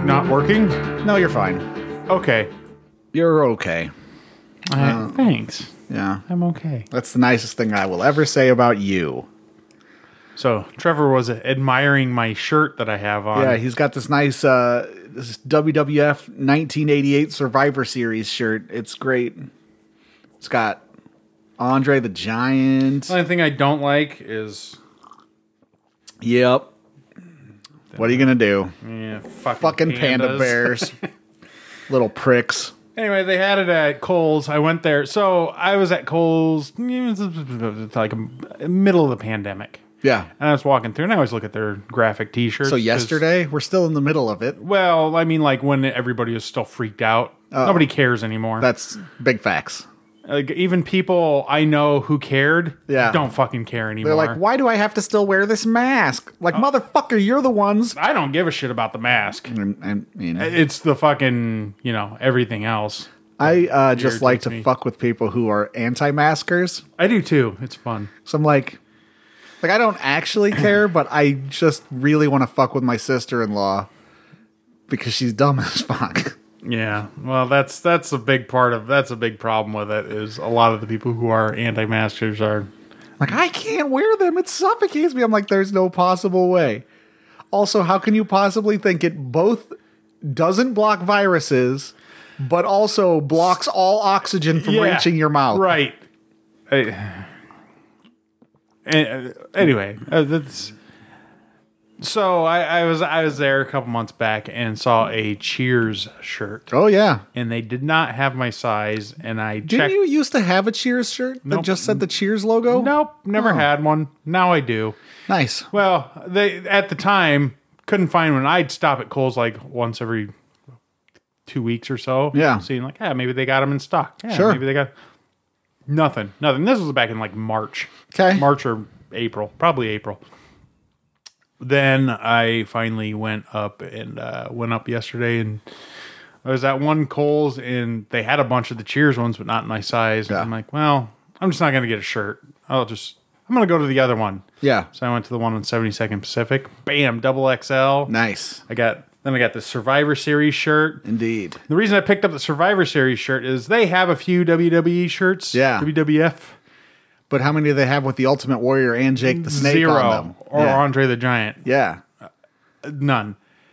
not working? No, you're fine. Okay. You're okay. Thanks. Yeah. I'm okay. That's the nicest thing I will ever say about you. So, Trevor was admiring my shirt that I have on. Yeah, he's got this nice this WWF 1988 Survivor Series shirt. It's great. It's got Andre the Giant. The only thing I don't like is... Yep. What are you going to do? Yeah, Fucking panda bears. Little pricks. Anyway, they had it at Kohl's. I went there. So, I was at Kohl's like middle of the pandemic. Yeah. And I was walking through, and I always look at their graphic T-shirts. So yesterday, we're still in the middle of it. Well, I mean, like when everybody was still freaked out. Nobody cares anymore. That's big facts. Like, even people I know who cared Yeah. don't fucking care anymore. They're like, why do I have to still wear this mask? Like, motherfucker, you're the ones. I don't give a shit about the mask. I mean, It's the fucking, everything else. I just like irritates to me. fuck with people who are anti-maskers. I do too. It's fun. So I'm like I don't actually care, but I just really want to fuck with my sister-in-law because she's dumb as fuck. Yeah. Well, that's a big problem with it is a lot of the people who are anti-maskers are. Like, I can't wear them. It suffocates me. I'm like, there's no possible way. Also, how can you possibly think it both doesn't block viruses, but also blocks all oxygen from reaching your mouth? Right. Anyway, that's. So I was there a couple months back and saw a Cheers shirt, Oh, yeah. and they did not have my size. And I Didn't checked. you used to have a Cheers shirt that Nope. just said the Cheers logo? Nope, never Oh. had one. Now I do. Nice. Well, they at the time couldn't find one. I'd stop at Kohl's like once every 2 weeks or so. Yeah. Seeing like, maybe they got them in stock. Yeah, Sure. Maybe they got nothing. This was back in like March. Okay. March or April. Probably April. Then I finally went up yesterday, and I was at one Kohl's, and they had a bunch of the Cheers ones, but not in my size. Yeah. And I'm like, well, I'm just not going to get a shirt. I'm going to go to the other one. Yeah. So I went to the one on 72nd Pacific. Bam, double XL. Nice. I got the Survivor Series shirt. Indeed. The reason I picked up the Survivor Series shirt is they have a few WWE shirts. Yeah. WWF. But how many do they have with the Ultimate Warrior and Jake the Snake Zero. on them? Or yeah. Andre the Giant. Yeah. None.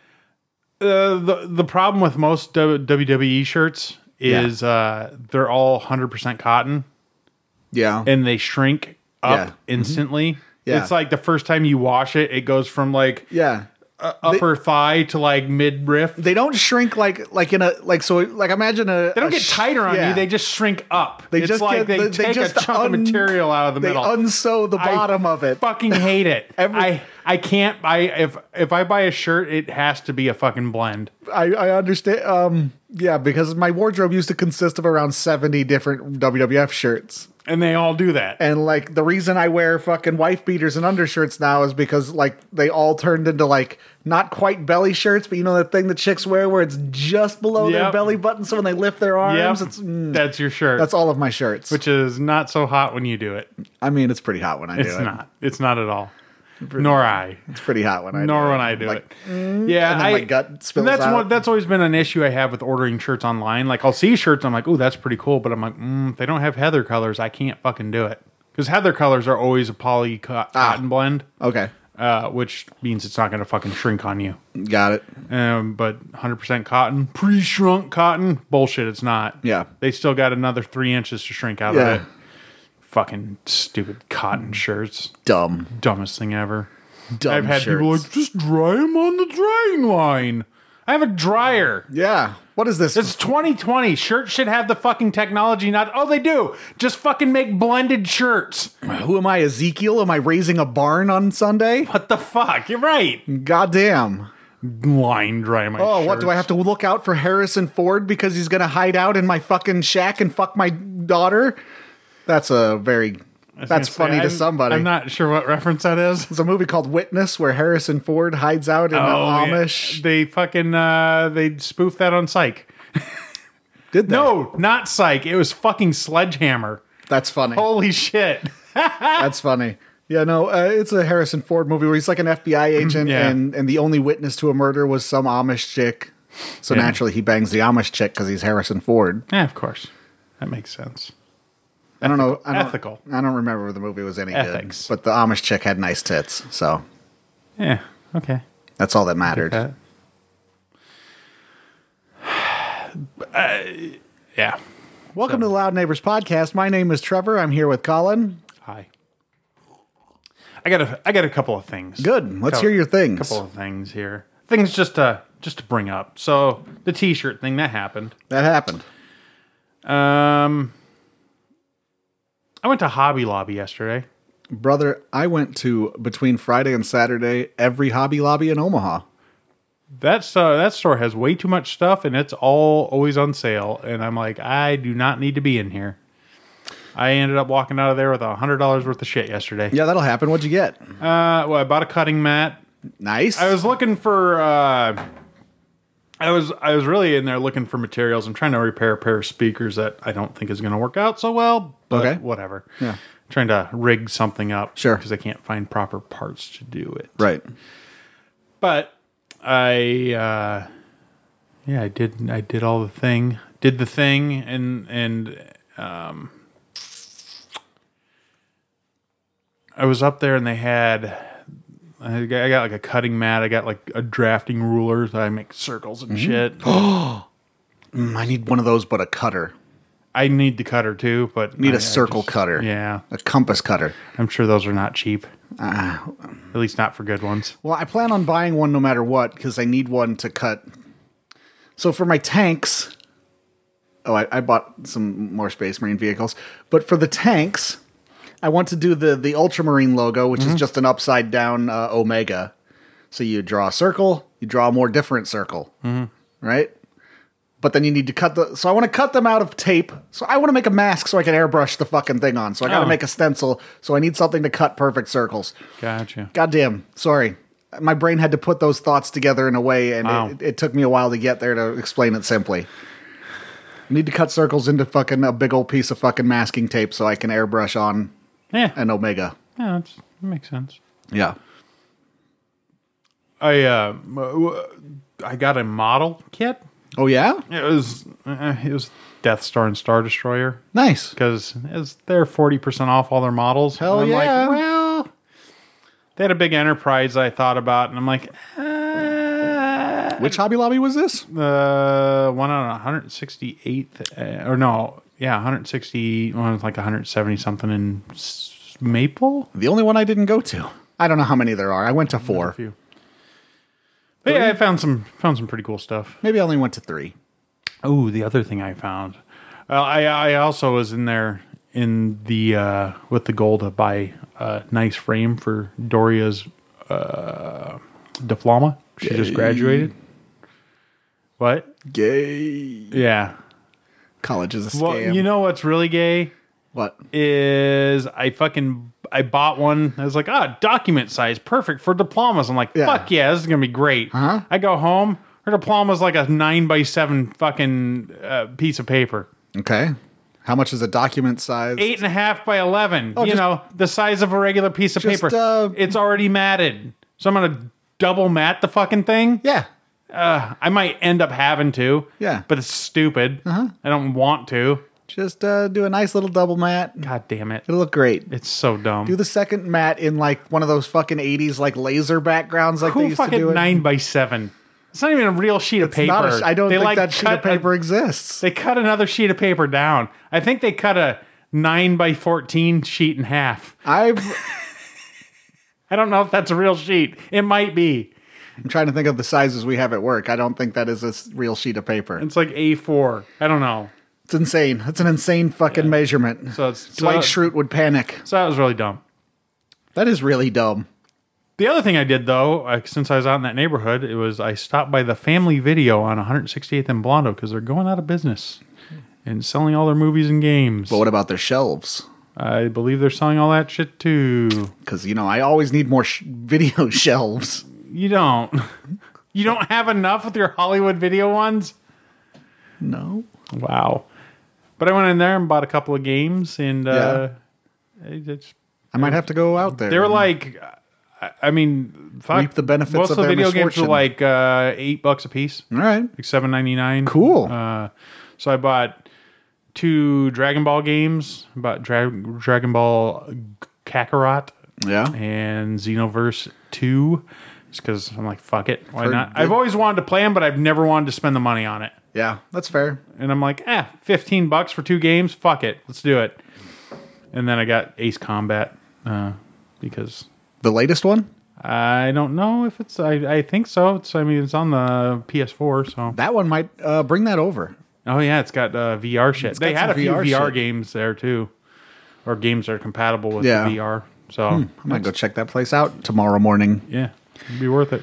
The problem with most WWE shirts is they're all 100% cotton, Yeah. and they shrink up Yeah. instantly. Yeah. It's like the first time you wash it, it goes from like yeah. upper thigh to like midriff. They don't shrink like in a imagine a They don't get tighter on yeah. you. They just shrink up. They It's just like get- they they take just a chunk of material out of the they middle. unsew the bottom of it. Fucking hate it. Every- I can't buy if I buy a shirt, it has to be a fucking blend. I understand. Yeah, because my wardrobe used to consist of around 70 different WWF shirts. And they all do that. And like the reason I wear fucking wife beaters and undershirts now is because like they all turned into like not quite belly shirts, but you know that thing that chicks wear where it's just below their Yep. belly button, so when they lift their arms, Yep. it's That's your shirt. that's all of my shirts. Which is not so hot when you do it. I mean, it's pretty hot when I do It's it. not. It's not at all. Nor I. It's pretty hot when I do it. Nor when I do Like, it. Yeah, and then my gut spills that's out. that's always been an issue I have with ordering shirts online. Like I'll see shirts, I'm like, "Ooh, that's pretty cool," but I'm like, if they don't have heather colors, I can't fucking do it because heather colors are always a poly cotton blend, Okay, which means it's not going to fucking shrink on you. got it. But 100% cotton, pre-shrunk cotton, bullshit. It's not. Yeah. they still got another 3 inches to shrink out Yeah. of it. Fucking stupid cotton shirts, Dumb. dumbest thing ever. Dumb I've had shirts. people like, just dry them on the drying line. I have a dryer. Yeah. What is this? It's 2020. Shirts should have the fucking technology. They do. Just fucking make blended shirts. Who am I, Ezekiel? Am I raising a barn on Sunday? What the fuck? You're right. Goddamn. Line dry my Oh, what shirts. do I have to look out for Harrison Ford because he's gonna hide out in my fucking shack and fuck my daughter? That's funny to somebody. I'm not sure what reference that is. There's a movie called Witness where Harrison Ford hides out in the Amish. Yeah. They fucking they spoofed that on Psych. Did they? No, not Psych. It was fucking Sledgehammer. That's funny. Holy shit. That's funny. Yeah, no, it's a Harrison Ford movie where he's like an FBI agent, Yeah. and the only witness to a murder was some Amish chick. So Yeah. naturally, he bangs the Amish chick because he's Harrison Ford. Yeah, of course. That makes sense. I don't know. Ethical. I don't remember if the movie was any Ethics. good. But the Amish chick had nice tits. So Yeah, okay. that's all that mattered. That. Yeah. Welcome to the Loud Neighbors podcast. My name is Trevor. I'm here with Colin. Hi. I got a couple of things. Good. Let's hear your things. Couple of things here. Things just to bring up. So the T-shirt thing that happened. That happened. I went to Hobby Lobby yesterday. Brother, I went to, between Friday and Saturday, every Hobby Lobby in Omaha. That store has way too much stuff, and it's all always on sale. And I'm like, I do not need to be in here. I ended up walking out of there with $100 worth of shit yesterday. Yeah, that'll happen. What'd you get? Well, I bought a cutting mat. Nice. I was looking for. I was really in there looking for materials. I'm trying to repair a pair of speakers that I don't think is going to work out so well. But Okay. whatever. Yeah. Trying to rig something up. Sure. Because I can't find proper parts to do it. Right. But I did all the thing. Did the thing and I was up there and they had. I got like a cutting mat. I got like a drafting ruler that I make circles and shit. I need one of those, but a cutter. I need the cutter too, but Need a a circle cutter. Yeah, A compass cutter. I'm sure those are not cheap. At least not for good ones. Well, I plan on buying one no matter what because I need one to cut. So for my tanks, I bought some more Space Marine vehicles, but for the tanks, I want to do the Ultramarine logo, which is just an upside down Omega. So you draw a circle, you draw a more different circle, right? But then you need to cut so I want to cut them out of tape. So I want to make a mask so I can airbrush the fucking thing on. So I got to make a stencil. So I need something to cut perfect circles. Gotcha. Goddamn. Sorry. My brain had to put those thoughts together in a way, and Wow. it took me a while to get there to explain it simply. I need to cut circles into fucking a big old piece of fucking masking tape so I can airbrush on Yeah, an Omega. yeah, that makes sense. Yeah. I got a model kit. Oh, yeah? It was Death Star and Star Destroyer Nice. because they're 40% off all their models. Hell and I'm yeah. like, well, they had a big enterprise I thought about, and I'm like, Which Hobby Lobby was this? one on 168th, or no, yeah, 160, one was like 170 something in Maple. The only one I didn't go to. I don't know how many there are. I went to 4. A few. But yeah, I found some pretty cool stuff. Maybe I only went to 3. Oh, the other thing I found. I also was in there in the with the goal to buy a nice frame for Doria's diploma. She just graduated. What? Gay. Yeah. College is a scam. Well, you know what's really gay What? is I bought one. I was like, document size, perfect for diplomas. I'm like, Yeah. fuck yeah, this is gonna be great. Uh-huh. I go home. Her diploma's like a 9x7 fucking piece of paper. Okay. How much is a document size? 8.5 by 11. You just- know, the size of a regular piece of just, paper. It's already matted. So I'm going to double mat the fucking thing. Yeah. I might end up having to. Yeah. But it's stupid. I don't want to. Just do a nice little double mat. God damn it. It'll look great. It's so dumb. Do the second mat in like one of those fucking 80s like laser backgrounds like they Who used to fucking do it. 9x7? It's not even a real sheet of paper. I don't They, think like, that sheet of cut paper exists. They cut another sheet of paper down. I think they cut a 9x14 sheet in half. I'm I don't know if that's a real sheet. It might be. trying to think of the sizes we have at work. I don't think that is a real sheet of paper. It's like A4. I don't know. It's insane. It's an insane fucking measurement. So it's Dwight Schrute would panic. So that was really dumb. That is really dumb. The other thing I did, though, since I was out in that neighborhood, I stopped by the Family Video on 168th and Blondo because they're going out of business and selling all their movies and games. But what about their shelves? I believe they're selling all that shit, too. Because, I always need more video shelves. You don't. You don't have enough with your Hollywood Video ones? No. Wow. But I went in there and bought a couple of games, and Yeah. it's I might have to go out there. they were like, I mean, fuck, Reap the benefits most of of the their video games misfortune. are like $8 a piece, All right. like $7.99. Cool. So I bought 2 Dragon Ball games. I bought Dragon Ball Kakarot Yeah. and Xenoverse 2. Just because I'm like, fuck it, why Heard not? good- I've always wanted to play them, but I've never wanted to spend the money on it. Yeah, that's fair. And I'm like, $15 for 2 games? Fuck it, let's do it. And then I got Ace Combat because The latest one? I don't know if it's. I think so. It's on the PS4. So That one might bring that over. oh yeah, it's got VR shit. They got had a some few VR VR shit. games there too, or games that are compatible with Yeah. the VR. So I might go check that place out tomorrow morning. yeah, it'd be worth it.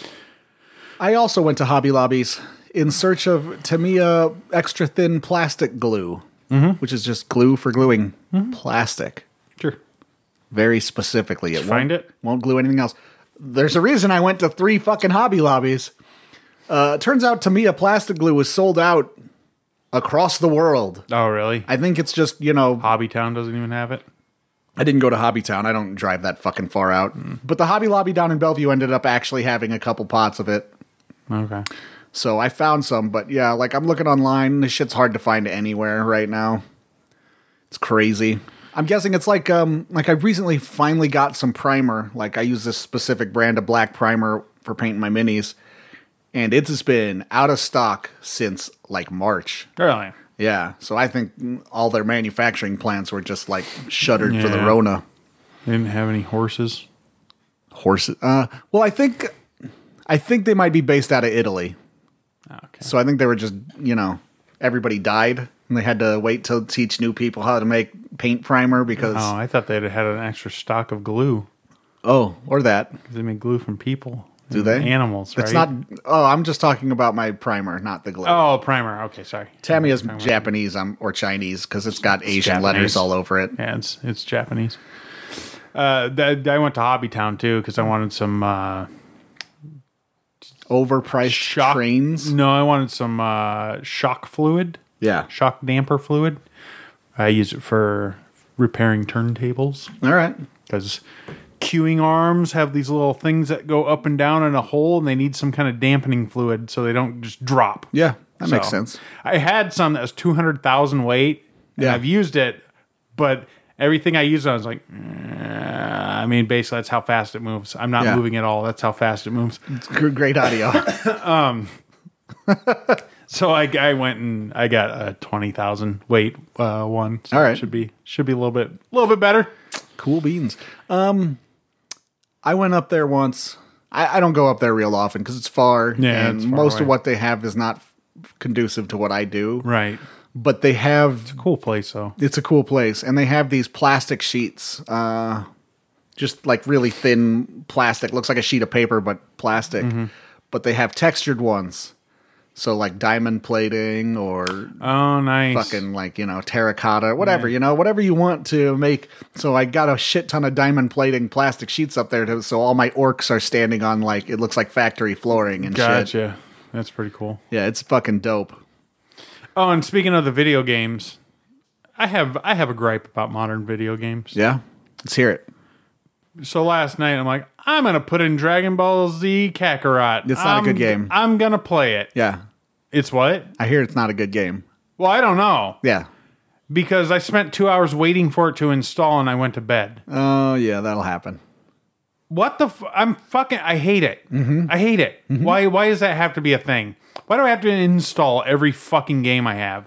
I also went to Hobby Lobbies in search of Tamiya extra thin plastic glue, which is just glue for gluing plastic. Sure. Very specifically. Find it? Won't glue anything else. There's a reason I went to 3 fucking Hobby Lobbies. Turns out Tamiya plastic glue was sold out across the world. Oh really? I think it's just, you know, Hobbytown doesn't even have it. I didn't go to Hobbytown. I don't drive that fucking far out. But the Hobby Lobby down in Bellevue ended up actually having a couple pots of it. Okay. So I found some, but yeah, like I'm looking online. This shit's hard to find anywhere right now. It's crazy. I'm guessing it's like I recently finally got some primer. Like I use this specific brand of black primer for painting my minis, and it's just been out of stock since like March. Really? Yeah, so I think all their manufacturing plants were just like shuttered for the Yeah. Rona. They didn't have any horses. Horses. Well, I think they might be based out of Italy. Okay. So I think they were just, you know, everybody died and they had to wait to teach new people how to make paint primer because, Oh, I thought they'd had an extra stock of glue or that. because they make glue from people. Do and they? Animals, right? It's not, I'm just talking about my primer, not the glue. Oh, primer. Okay, sorry. Tamiya's Japanese or Chinese because it's got Asian letters Japanese. all over it. Yeah, it's Japanese. I went to Hobbytown too because I wanted some Overpriced trains. No, I wanted some shock fluid, Yeah. shock damper fluid. I use it for repairing turntables All right. because queuing arms have these little things that go up and down in a hole, and they need some kind of dampening fluid so they don't just drop. Yeah, that makes So, sense. I had some that was 200,000 weight, and Yeah. I've used it, but everything I used, I was like, I mean, basically, that's how fast it moves. I'm not Yeah. moving at all. That's how fast it moves. It's great audio. So I went and I got a 20,000 weight one. So All right. it should be a little bit better. Cool beans. I went up there once. I don't go up there real often because it's far. Yeah, and it's far most away. of what they have is not conducive to what I do. Right. But they have. Cool place though. It's a cool place, and they have these plastic sheets. Just like really thin plastic. Looks like a sheet of paper, but plastic. Mm-hmm. But they have textured ones. So like diamond plating or Oh, nice. fucking like, you know, terracotta, whatever, you know, whatever you want to make. So I got a shit ton of diamond plating plastic sheets up there. So all my orcs are standing on like, it looks like factory flooring and shit. Gotcha. That's pretty cool. Yeah, it's fucking dope. Oh, and speaking of the video games, I have a gripe about modern video games. Yeah. Let's hear it. So last night I'm like, I'm gonna put in Dragon Ball Z Kakarot. It's not a good game. I'm gonna play it. Yeah. It's what? I hear it's not a good game. Well, I don't know Yeah. because I spent 2 hours waiting for it to install and I went to bed. Oh, yeah, that'll happen. What the? I hate it. I hate it. Why does that have to be a thing? Why do I have to install every fucking game I have?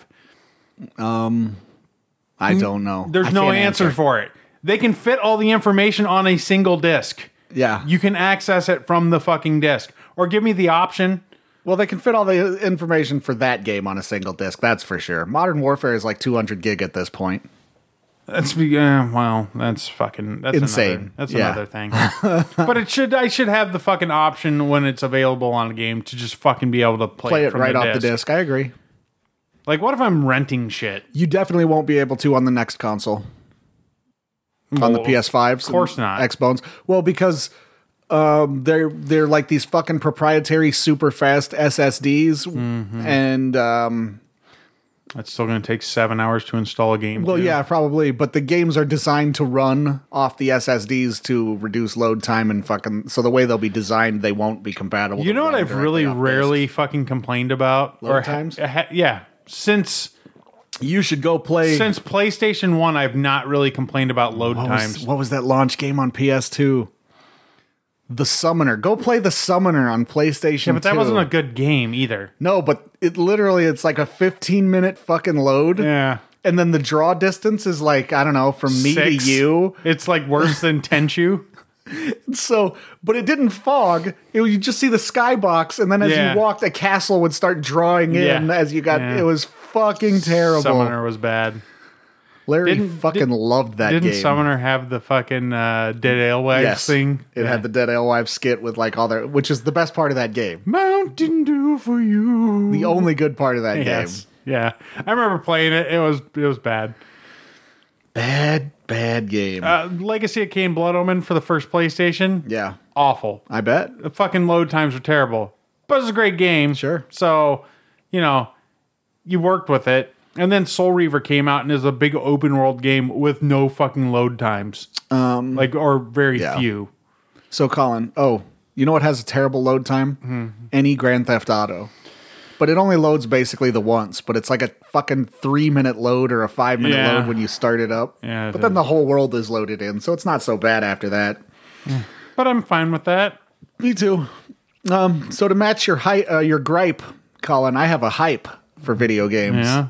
I don't know. There's I no can't answer for it. They can fit all the information on a single disc. Yeah. You can access it from the fucking disc. Or give me the option. Well, they can fit all the information for that game on a single disc. That's for sure. Modern Warfare is like 200 gig at this point. That's fucking Insane. That's Yeah. another thing. But I should have the fucking option when it's available on a game to just fucking be able to play Play it from right the off the disc. I agree. Like, what if I'm renting shit? You definitely won't be able to on the next console. On the Well, PS5s. of course not. Xbones. Well, because they're like these fucking proprietary super fast SSDs. Mm-hmm. And That's still going to take 7 hours to install a game. Well, too. yeah, probably, but the games are designed to run off the SSDs to reduce load time and fucking. So the way they'll be designed, they won't be compatible. You to know what run I've directly really off rarely disks. fucking complained about? Load times? Yeah. Since You should go play. PlayStation 1, I've not really complained about load times. What was that launch game on PS2? The Summoner. Go play The Summoner on PlayStation. Yeah, but that 2. wasn't a good game either. No, but it's like a 15-minute fucking load. Yeah. And then the draw distance is like, I don't know, from me 6. to you. It's like worse than Tenchu. So, but it didn't fog. You just see the skybox, and then as Yeah. you walked, a castle would start drawing in Yeah. as you got. Yeah. It was fucking terrible. Summoner was bad. Larry loved that Didn't game. Summoner have the fucking Dead Alewives Yes, thing? it had the Dead Alewives skit with like all their, which is the best part of that game. Mountain Dew for you. The only good part of that Yes. game. Yeah. I remember playing it. It was bad. Bad game. Legacy of Kain Blood Omen for the first PlayStation. Yeah, Awful. I bet. The fucking load times are terrible. But it's a great game. Sure. So, you worked with it. And then Soul Reaver came out and is a big open world game with no fucking load times. Or very yeah. few. So, Colin, you know what has a terrible load time? Any Grand Theft Auto. But it only loads basically the once, but it's like a fucking 3-minute load or a 5-minute Yeah. load when you start it up. Yeah, it but then is. the whole world is loaded in, so it's not so bad after that. But I'm fine with that. Me too. So to match your gripe, Colin, I have a hype for video games. Yeah.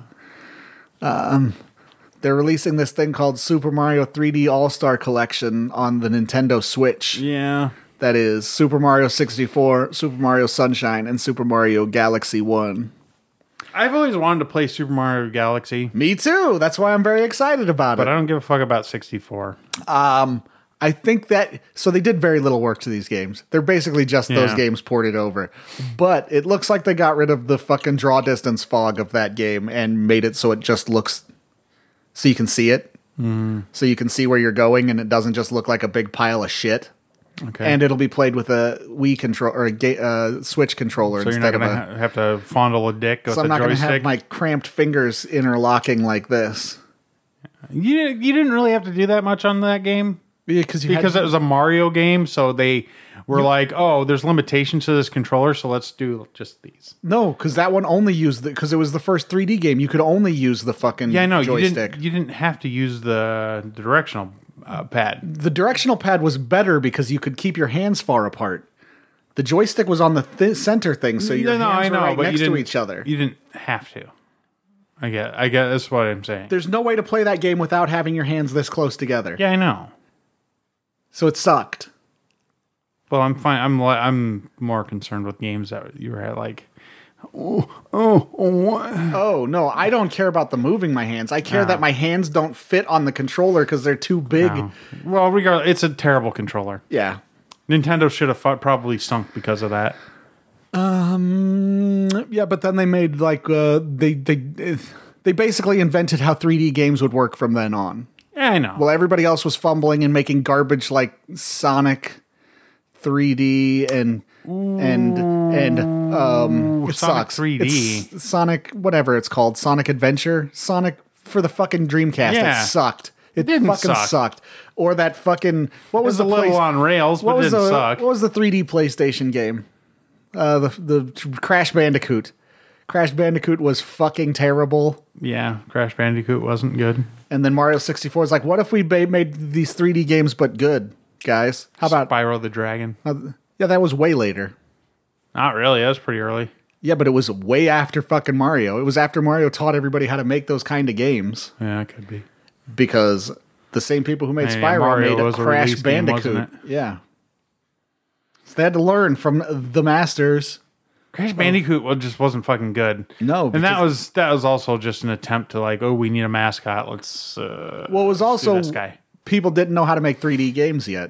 They're releasing this thing called Super Mario 3D All-Star Collection on the Nintendo Switch. Yeah. That is Super Mario 64, Super Mario Sunshine, and Super Mario Galaxy 1. I've always wanted to play Super Mario Galaxy, Me too. That's why I'm very excited about but it. I don't give a fuck about 64. I think that so they did very little work to these games. They're basically just those Yeah. games ported over. But it looks like they got rid of the fucking draw distance fog of that game and made it so it just looks so you can see it. So you can see where you're going and it doesn't just look like a big pile of shit. Okay. And it'll be played with a Wii control or a Switch controller so you're not instead of going to a. have to fondle a dick with So a I'm not going to joystick? have my cramped fingers interlocking like this. You didn't really have to do that much on that game? Because It was a Mario game, so they were like, oh, there's limitations to this controller, so let's do just these. No, because that one only used because it was the first 3D game. You could only use the fucking Yeah, I know. joystick. You didn't have to use the directional pad. The directional pad was better because you could keep your hands far apart. The joystick was on the center thing, so your hands were right next to each other. You didn't have to. I get that's what I'm saying. There's no way to play that game without having your hands this close together. Yeah, I know. So it sucked. Well, I'm fine. I'm more concerned with games that you were like, what? Oh, no, I don't care about the moving my hands. I care that my hands don't fit on the controller because they're too big. No. Well, regardless, it's a terrible controller. Yeah. Nintendo should have probably stunk because of that. Yeah, but then they made like they basically invented how 3D games would work from then on. Yeah, I know. Well, everybody else was fumbling and making garbage like Sonic 3D and it Sonic sucks. 3D. It's Sonic whatever it's called, Sonic Adventure, Sonic for the fucking Dreamcast. Yeah. It sucked. It didn't fucking suck. sucked. Or that fucking what it was was a the little place, on rails, but what it was didn't the suck. what was the 3D PlayStation game? The Crash Bandicoot. Crash Bandicoot was fucking terrible. Yeah, Crash Bandicoot wasn't good. And then Mario 64 is like, what if we made these 3D games but good, guys? How about Spyro the Dragon? yeah, that was way later. Not really. That was pretty early. Yeah, but it was way after fucking Mario. It was after Mario taught everybody how to make those kind of games Yeah, it could be. because the same people who made Hey, Spyro Mario made a was a Crash release game, Bandicoot. wasn't Yeah. So they had to learn from the masters. Crash Bandicoot just wasn't fucking good. No, And that was also just an attempt to like, oh, we need a mascot. Let's Well, it was do also this guy. people didn't know how to make 3D games yet.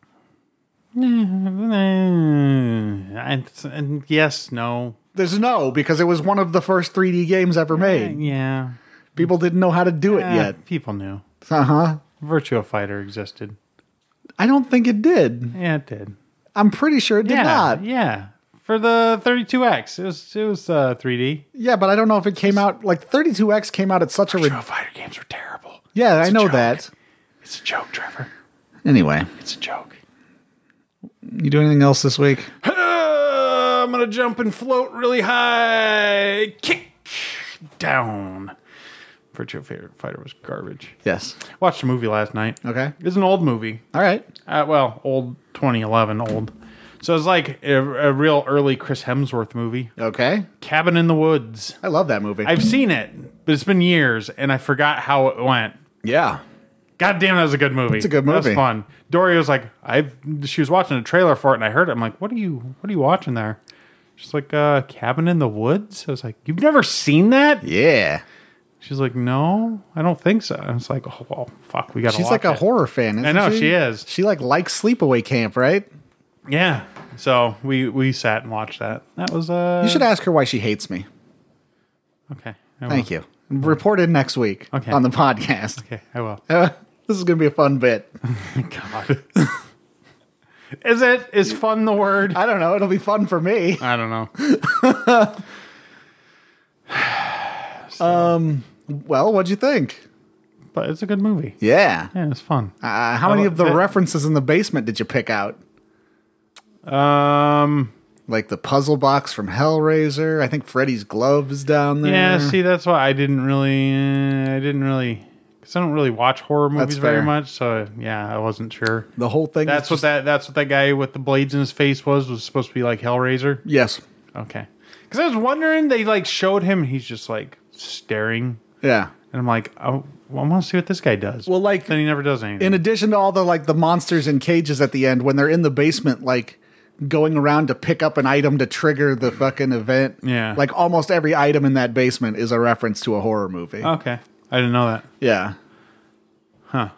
And yes, no. There's no, because it was one of the first 3D games ever made. Yeah. People didn't know how to do it yet. People knew. Uh-huh. Virtua Fighter existed. I don't think it did. Yeah, it did. I'm pretty sure it did not. Yeah. for the 32X. It was 3D. Yeah, but I don't know if it came out like 32X came out at such a Virtua Fighter games were terrible. yeah, I It's a know joke. that. It's a joke, Trevor. Anyway, It's a joke. you do anything else this week? I'm gonna jump and float really high. Kick down. Virtua Fighter was garbage. Yes. Watched a movie last night. Okay. It's an old movie. All right. Well, old 2011 old. So it's like a real early Chris Hemsworth movie. Okay. Cabin in the Woods. I love that movie. I've seen it, but it's been years, and I forgot how it went. yeah. God damn, that was a good movie. It's a good That movie. was fun. Dory was like, she was watching a trailer for it, and I heard it. I'm like, what are you watching there? She's like, Cabin in the Woods. I was like, you've never seen that? Yeah. She's like, no, I don't think so. I was like, oh, well, fuck, we got to watch She's like a it. horror fan, isn't I know, she? she is. She like likes Sleepaway Camp, right? Yeah. So we sat and watched that. That was You should ask her why she hates me. okay. Thank you. Report in next week Okay. on the podcast. Okay, I will. This is going to be a fun bit. God. Is fun the word? I don't know. It'll be fun for me. I don't know. Well, what'd you think? But it's a good movie. Yeah. Yeah, it's fun. How many of the that- references in the basement did you pick out? Like the puzzle box from Hellraiser. I think Freddy's glove is down there. Yeah, see, that's why I didn't really, because I don't really watch horror movies fair. very much. So yeah, I wasn't sure. The whole thing. That's what that guy with the blades in his face was supposed to be like Hellraiser. Yes. Okay, because I was wondering, they like showed him, he's just like staring, Yeah. and I'm like, oh, well, I want to see what this guy does. Well, like, then he never does anything. in addition to all the like the monsters in cages at the end, when they're in the basement, like going around to pick up an item to trigger the fucking event. Yeah. Like almost every item in that basement is a reference to a horror movie. Okay, I didn't know that. Yeah. Huh.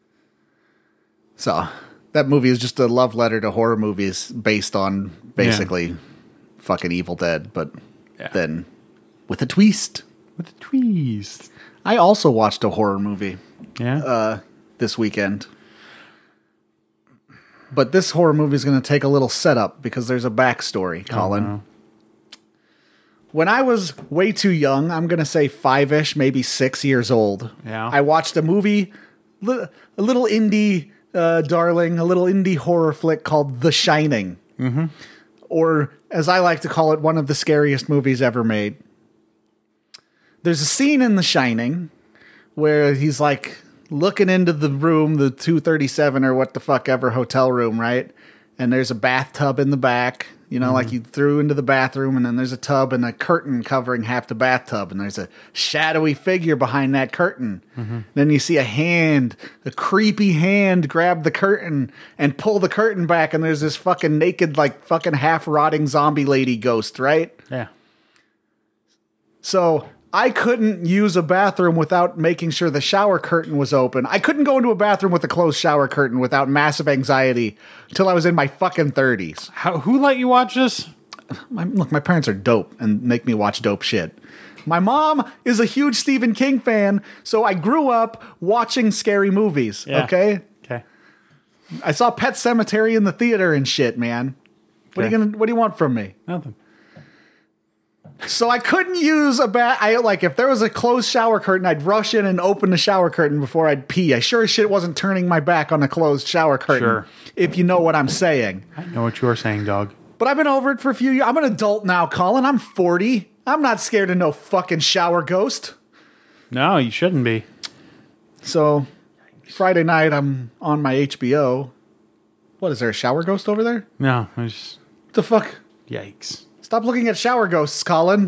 So that movie is just a love letter to horror movies based on basically fucking Evil Dead, but Yeah. then with a twist. With the twist. I also watched a horror movie Yeah. this weekend. But this horror movie is going to take a little setup because there's a backstory, Colin. no. When I was way too young, I'm going to say 5-ish, maybe 6 years old. Yeah. I watched a movie, a little indie darling, a little indie horror flick called The Shining. Mm-hmm. Or, as I like to call it, one of the scariest movies ever made. There's a scene in The Shining where he's like looking into the room, the 237 or what the fuck ever hotel room, right? And there's a bathtub in the back, you know, like you threw into the bathroom, and then there's a tub and a curtain covering half the bathtub, and there's a shadowy figure behind that curtain. Then you see a hand, a creepy hand grab the curtain and pull the curtain back, and there's this fucking naked, like fucking half rotting zombie lady ghost, right? Yeah. So I couldn't use a bathroom without making sure the shower curtain was open. I couldn't go into a bathroom with a closed shower curtain without massive anxiety until I was in my fucking 30s. Who let you watch this? Look, my parents are dope and make me watch dope shit. My mom is a huge Stephen King fan, so I grew up watching scary movies, Yeah. okay? Okay. I saw Pet Sematary in the theater and shit, man. What Okay. do you want from me? Nothing. So I couldn't use if there was a closed shower curtain, I'd rush in and open the shower curtain before I'd pee. I sure as shit wasn't turning my back on a closed shower curtain. Sure. If you know what I'm saying. I know what you're saying, dog. But I've been over it for a few years. I'm an adult now, Colin. I'm 40. I'm not scared of no fucking shower ghost. No, you shouldn't be. So Friday night, I'm on my HBO. What, is there a shower ghost over there? No, I just What the fuck? yikes. Stop looking at shower ghosts, Colin.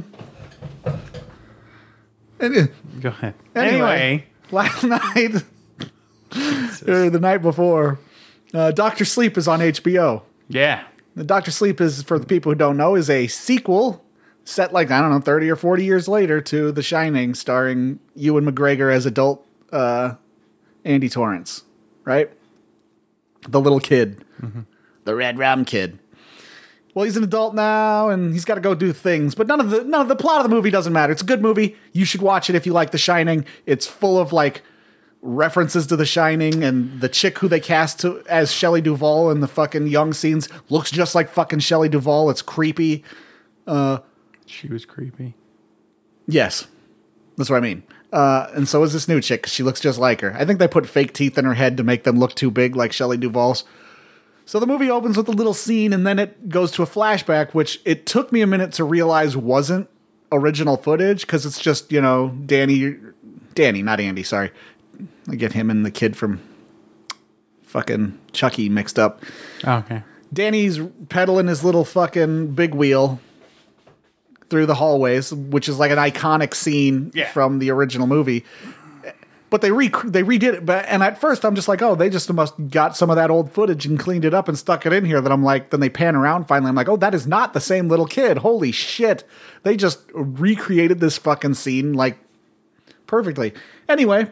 And, Go ahead. Anyway. last night, or the night before, Dr. Sleep is on HBO. Yeah. The Dr. Sleep is, for the people who don't know, is a sequel set 30 or 40 years later to The Shining, starring Ewan McGregor as adult Andy Torrance, right? The little kid. Mm-hmm. The Red Rum kid. Well, he's an adult now, and he's got to go do things. But none of the plot of the movie doesn't matter. It's a good movie. You should watch it if you like The Shining. It's full of references to The Shining, and the chick who they cast as Shelley Duvall in the fucking young scenes looks just like fucking Shelley Duvall. It's creepy. She was creepy. Yes, that's what I mean. And so is this new chick. She looks just like her. I think they put fake teeth in her head to make them look too big like Shelley Duvall's. So the movie opens with a little scene, and then it goes to a flashback, which it took me a minute to realize wasn't original footage, because it's just, Danny, not Andy, sorry. I get him and the kid from fucking Chucky mixed up. Oh, okay. Danny's pedaling his little fucking big wheel through the hallways, which is like an iconic scene from the original movie. But they redid it. And at first I'm just like, oh, they just must got some of that old footage and cleaned it up and stuck it in here. Then they pan around finally. I'm like, oh, that is not the same little kid. Holy shit. They just recreated this fucking scene like perfectly. Anyway,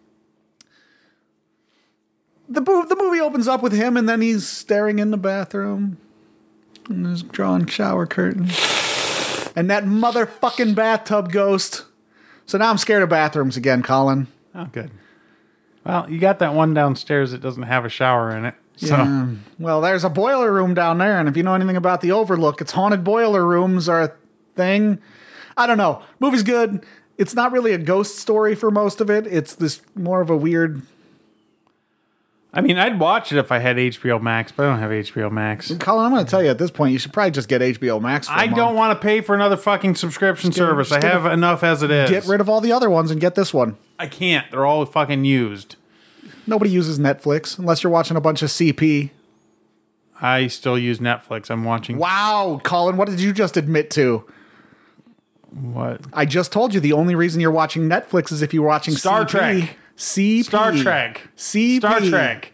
the movie opens up with him, and then he's staring in the bathroom and there's drawn shower curtain and that motherfucking bathtub ghost. So now I'm scared of bathrooms again, Colin. Oh, good. Well, you got that one downstairs that doesn't have a shower in it. So. Yeah. Well, there's a boiler room down there, and if you know anything about the Overlook, it's haunted boiler rooms are a thing. I don't know. Movie's good. It's not really a ghost story for most of it. It's this more of a weird... I mean, I'd watch it if I had HBO Max, but I don't have HBO Max. Colin, I'm going to tell you at this point, you should probably just get HBO Max for a month. don't want to pay for another fucking subscription service. I have enough as it is. Get rid of all the other ones and get this one. I can't. They're all fucking used. Nobody uses Netflix unless you're watching a bunch of CP. I still use Netflix. I'm watching... Wow, Colin, what did you just admit to? What? I just told you the only reason you're watching Netflix is if you're watching Star CP. Trek. CP. Star Trek. CP. Star Trek.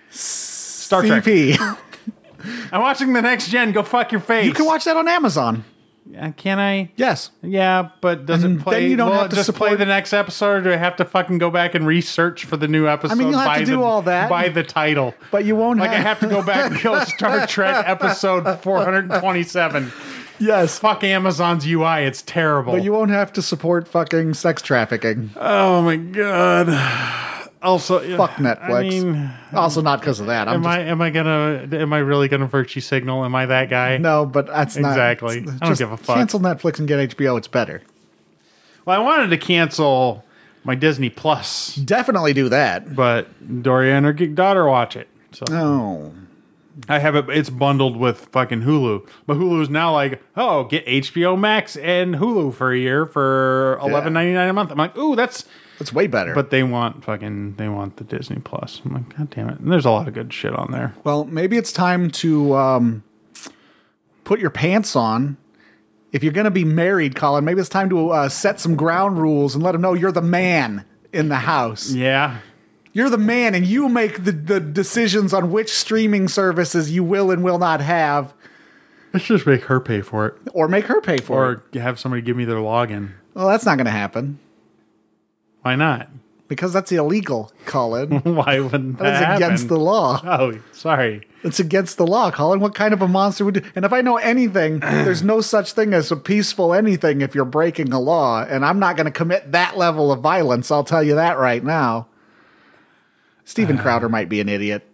Star Trek. CP. I'm watching The Next Gen. Go fuck your face. You can watch that on Amazon. Can I? Yes. Yeah, but does And it play? then you don't have to just support- play the next episode, or do I have to fucking go back and research for the new episode? I mean, you'll have to do all that. By the title. But you won't I have to go back and go Star Trek episode 427. Yes. Fuck Amazon's UI. It's terrible. But you won't have to support fucking sex trafficking. Oh my god. Also, Fuck Netflix. I mean, Also not because of that. am I really gonna virtue signal? Am I that guy? No, but that's not... Exactly. I don't just give a fuck. Cancel Netflix and get HBO. It's better. Well, I wanted to cancel my Disney Plus, Definitely do that. but Doria and her daughter watch it. So Oh. I have it. It's bundled with fucking Hulu, but Hulu's now like, oh, get HBO Max and Hulu for a year for $11.99 a month. I'm like, ooh, that's way better. But they want the Disney Plus. I'm like, god damn it! And there's a lot of good shit on there. Well, maybe it's time to put your pants on. If you're going to be married, Colin, maybe it's time to set some ground rules and let them know you're the man in the house. Yeah. You're the man, and you make the decisions on which streaming services you will and will not have. Let's just make her pay for it. Or make her pay for it. Or have somebody give me their login. Well, that's not going to happen. Why not? Because that's illegal, Colin. Why wouldn't that That is happen? against the law. Oh, sorry. It's against the law, Colin. What kind of a monster would do? And if I know anything, there's no such thing as a peaceful anything if you're breaking a law. And I'm not going to commit that level of violence. I'll tell you that right now. Steven Crowder might be an idiot.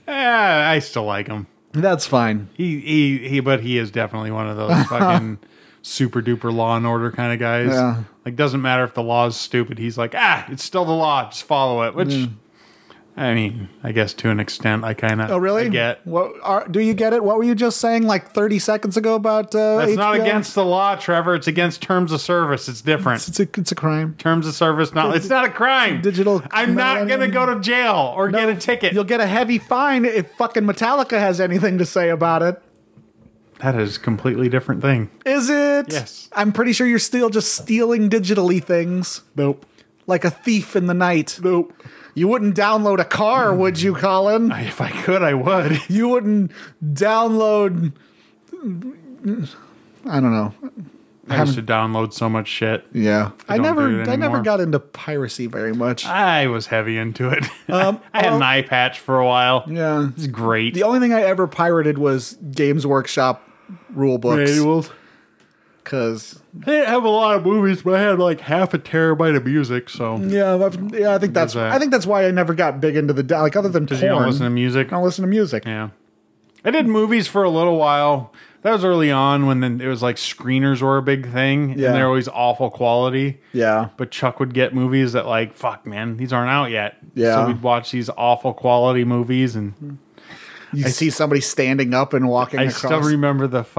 I still like him. That's fine. But he is definitely one of those fucking super duper Law and Order kind of guys. Yeah. Like, doesn't matter if the law is stupid. He's like, it's still the law. Just follow it. Which, I mean, I guess to an extent, I kind of. Oh, really? I get. Do you get it? What were you just saying like 30 seconds ago about That's HBO? not against the law, Trevor. It's against terms of service. It's different. It's a crime. Terms of service, it's not a crime. Digital. I'm not going to go to jail or get a ticket. You'll get a heavy fine if fucking Metallica has anything to say about it. That is a completely different thing. Is it? Yes. I'm pretty sure you're still just stealing digitally things. Nope. Like a thief in the night. Nope. You wouldn't download a car, would you, Colin? If I could, I would. You wouldn't download... I don't know. I used to download so much shit. Yeah. I don't do it never anymore. got into piracy very much. I was heavy into it. I had an eye patch for a while. Yeah. It's great. The only thing I ever pirated was Games Workshop rule books. Manuals. Because I didn't have a lot of movies, but I had like half a terabyte of music. So I think that's why I never got big into the like other than porn. you don't listen to music. I don't listen to music. Yeah, I did movies for a little while. That was early on when then it was like screeners were a big thing, and they're always awful quality. Yeah. But Chuck would get movies that like, fuck, man, these aren't out yet. Yeah. So we'd watch these awful quality movies, and You see somebody standing up and walking I across. still remember the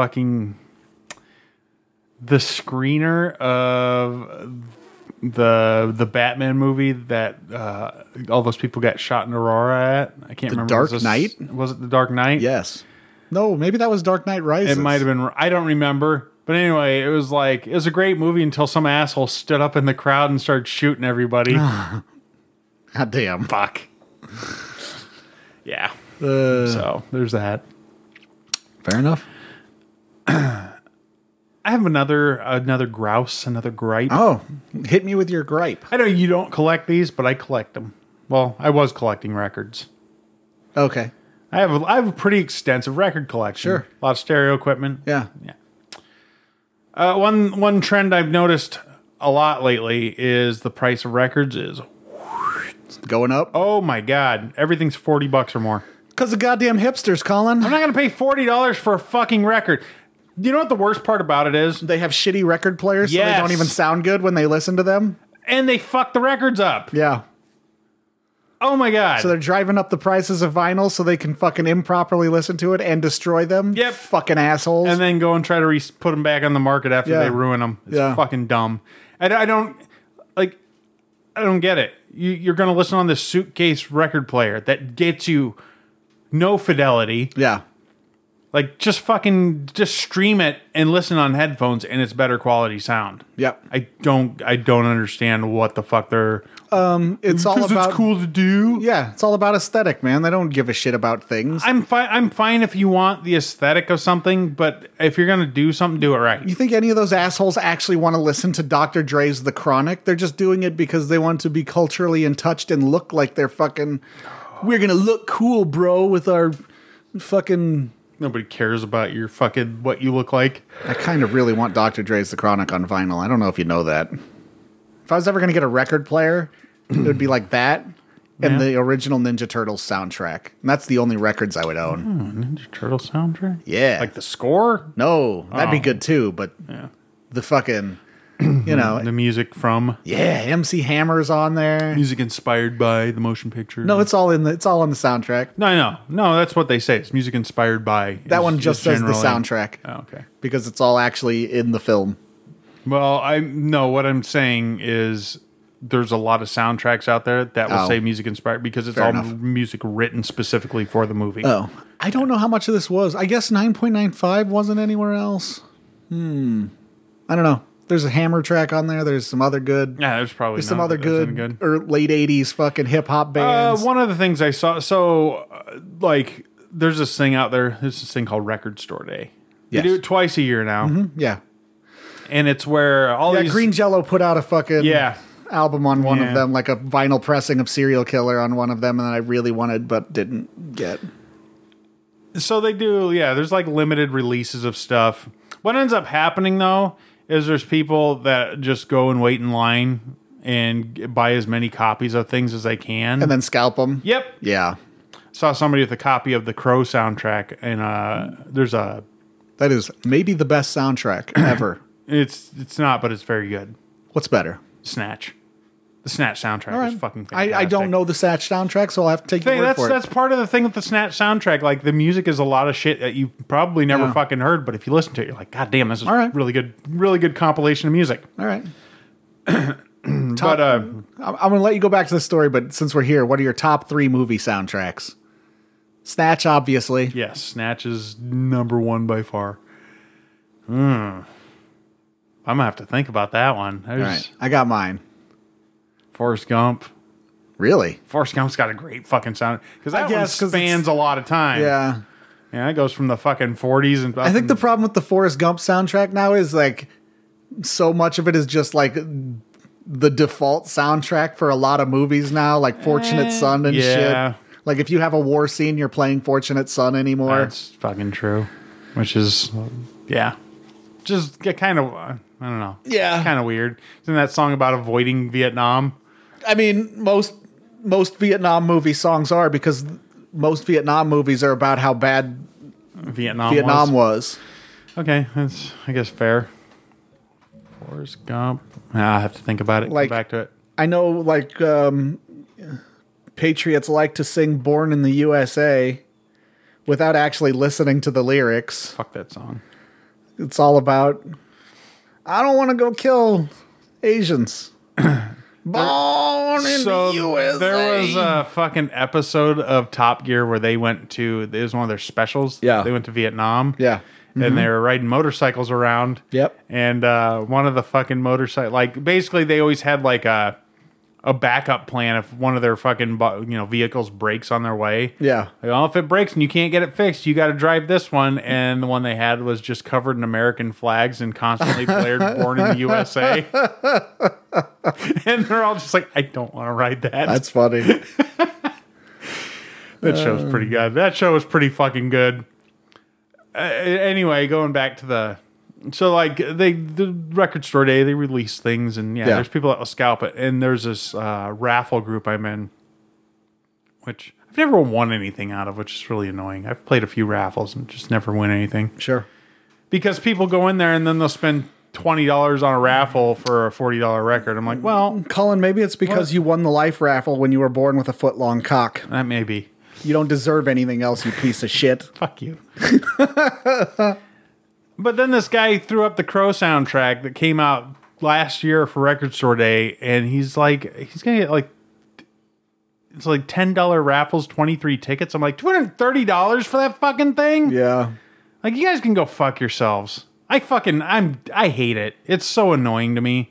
screener of the Batman movie that all those people got shot in Aurora at. I can't remember. Dark Knight? Was it The Dark Knight? Yes. No, maybe that was Dark Knight Rises. It might have been. I don't remember. But anyway, it was a great movie until some asshole stood up in the crowd and started shooting everybody. God damn. Fuck. Yeah. So there's that. Fair enough. I have another grouse, another gripe. Oh, hit me with your gripe. I know you don't collect these, but I collect them. Well, I was collecting records. Okay. I have a pretty extensive record collection. Sure. A lot of stereo equipment. Yeah. One trend I've noticed a lot lately is the price of records is, It's going up. oh my God, everything's $40 or more. Because of goddamn hipsters, Colin. I'm not going to pay $40 for a fucking record. You know what the worst part about it is? They have shitty record players, so they Yes. don't even sound good when they listen to them. And they fuck the records up. Yeah. Oh my God. So they're driving up the prices of vinyl so they can fucking improperly listen to it and destroy them. Yep. Fucking assholes. And then go and try to put them back on the market after Yeah. they ruin them. It's Yeah. fucking dumb. I don't get it. You're going to listen on this suitcase record player that gets you no fidelity. yeah. Like, just stream it and listen on headphones, and it's better quality sound. Yep. I don't understand what the fuck they're. It's all Because about it's cool to do. Yeah, it's all about aesthetic, man. They don't give a shit about things. I'm fine if you want the aesthetic of something, but if you're gonna do something, do it right. You think any of those assholes actually want to listen to Dr. Dre's The Chronic? They're just doing it because they want to be culturally in touch and look like they're fucking. We're gonna look cool, bro, with our fucking. Nobody cares about your fucking what you look like. I kind of really want Dr. Dre's The Chronic on vinyl. I don't know if you know that. If I was ever gonna get a record player, it would be like that and Yeah. the original Ninja Turtles soundtrack. And that's the only records I would own. Ninja Turtle soundtrack? Yeah. Like the score? No, that'd be Oh. good too, but Yeah. the fucking, you know, The music from yeah, MC Hammer's on there. music inspired by the motion picture. No, it's all on the soundtrack. No, that's what they say. It's music inspired by. That one just says the generally- soundtrack Oh, okay. because it's all actually in the film. Well, what I'm saying is there's a lot of soundtracks out there that will Oh. say music inspired because it's Fair all enough. music written specifically for the movie. Oh, I don't know how much of this was. I guess 9.95 wasn't anywhere else. I don't know. There's a Hammer track on there. There's some other good. Yeah, there's probably There's some none other of it that's any good, or late 80s fucking hip hop bands. One of the things I saw, so like, there's this thing out there. There's this thing called Record Store Day. They Yes. do it twice a year now, yeah. and it's where all Yeah, these Green Jello put out a fucking album on one Yeah. of them, like a vinyl pressing of Serial Killer on one of them, and that I really wanted but didn't get. So they do, yeah. There's like limited releases of stuff. What ends up happening though is there's people that just go and wait in line and buy as many copies of things as they can. And then scalp them. Yep. Yeah. Saw somebody with a copy of the Crow soundtrack, and there's a. That is maybe the best soundtrack ever. It's not, but it's very good. What's better? Snatch. The Snatch soundtrack All right. is fucking fantastic. I don't know the Satch soundtrack, so I'll have to take your word for it. That's part of the thing with the Snatch soundtrack. Like, the music is a lot of shit that you probably never Yeah. fucking heard, but if you listen to it, you're like, God damn, this is All right. really good compilation of music. All right. But I'm going to let you go back to the story, but since we're here, what are your top 3 movie soundtracks? Snatch, obviously. yes, Snatch is number one by far. I'm gonna have to think about that one. All right. I got mine. Forrest Gump. Really? Forrest Gump's got a great fucking sound because that one guess 'cause spans a lot of time. Yeah. Yeah, it goes from the fucking 40s and. I think the problem with the Forrest Gump soundtrack now is like so much of it is just like the default soundtrack for a lot of movies now, like Fortunate Son and yeah. shit. Like if you have a war scene, you're playing Fortunate Son anymore. That's fucking true. Which is, yeah. just kind of, I don't know. Yeah. Kind of weird. Isn't that song about avoiding Vietnam? I mean, most Vietnam movie songs are, because most Vietnam movies are about how bad Vietnam was. Okay, that's, I guess, fair. Forrest Gump. I have to think about it. Like, Come back to it. I know, like, patriots like to sing Born in the USA without actually listening to the lyrics. Fuck that song. It's all about, I don't want to go kill Asians. Born in the USA. There was a fucking episode of Top Gear where they went to, it was one of their specials. Yeah. They went to Vietnam. Yeah. And they were riding motorcycles around. Yep. And one of the fucking motorcycle, like, basically they always had like a backup plan if one of their fucking vehicles breaks on their way. Yeah. Like, well, if it breaks and you can't get it fixed, you got to drive this one. And the one they had was just covered in American flags and constantly blared "Born in the USA." And they're all just like, I don't want to ride that. That's funny. That show's pretty good. That show was pretty fucking good. Anyway, going back to the record store day, they release things, and there's people that will scalp it. And there's this raffle group I'm in, which I've never won anything out of, which is really annoying. I've played a few raffles and just never win anything. Sure. Because people go in there and then they'll spend $20 on a raffle for a $40 record. I'm like, well, Colin, maybe it's because you won the life raffle when you were born with a foot-long cock. that may be. You don't deserve anything else, you piece of shit. Fuck you. But then this guy threw up the Crow soundtrack that came out last year for Record Store Day, and he's gonna get like, it's like $10 raffles, 23 tickets. I'm like, $230 for that fucking thing? Yeah. Like, you guys can go fuck yourselves. I hate it. It's so annoying to me.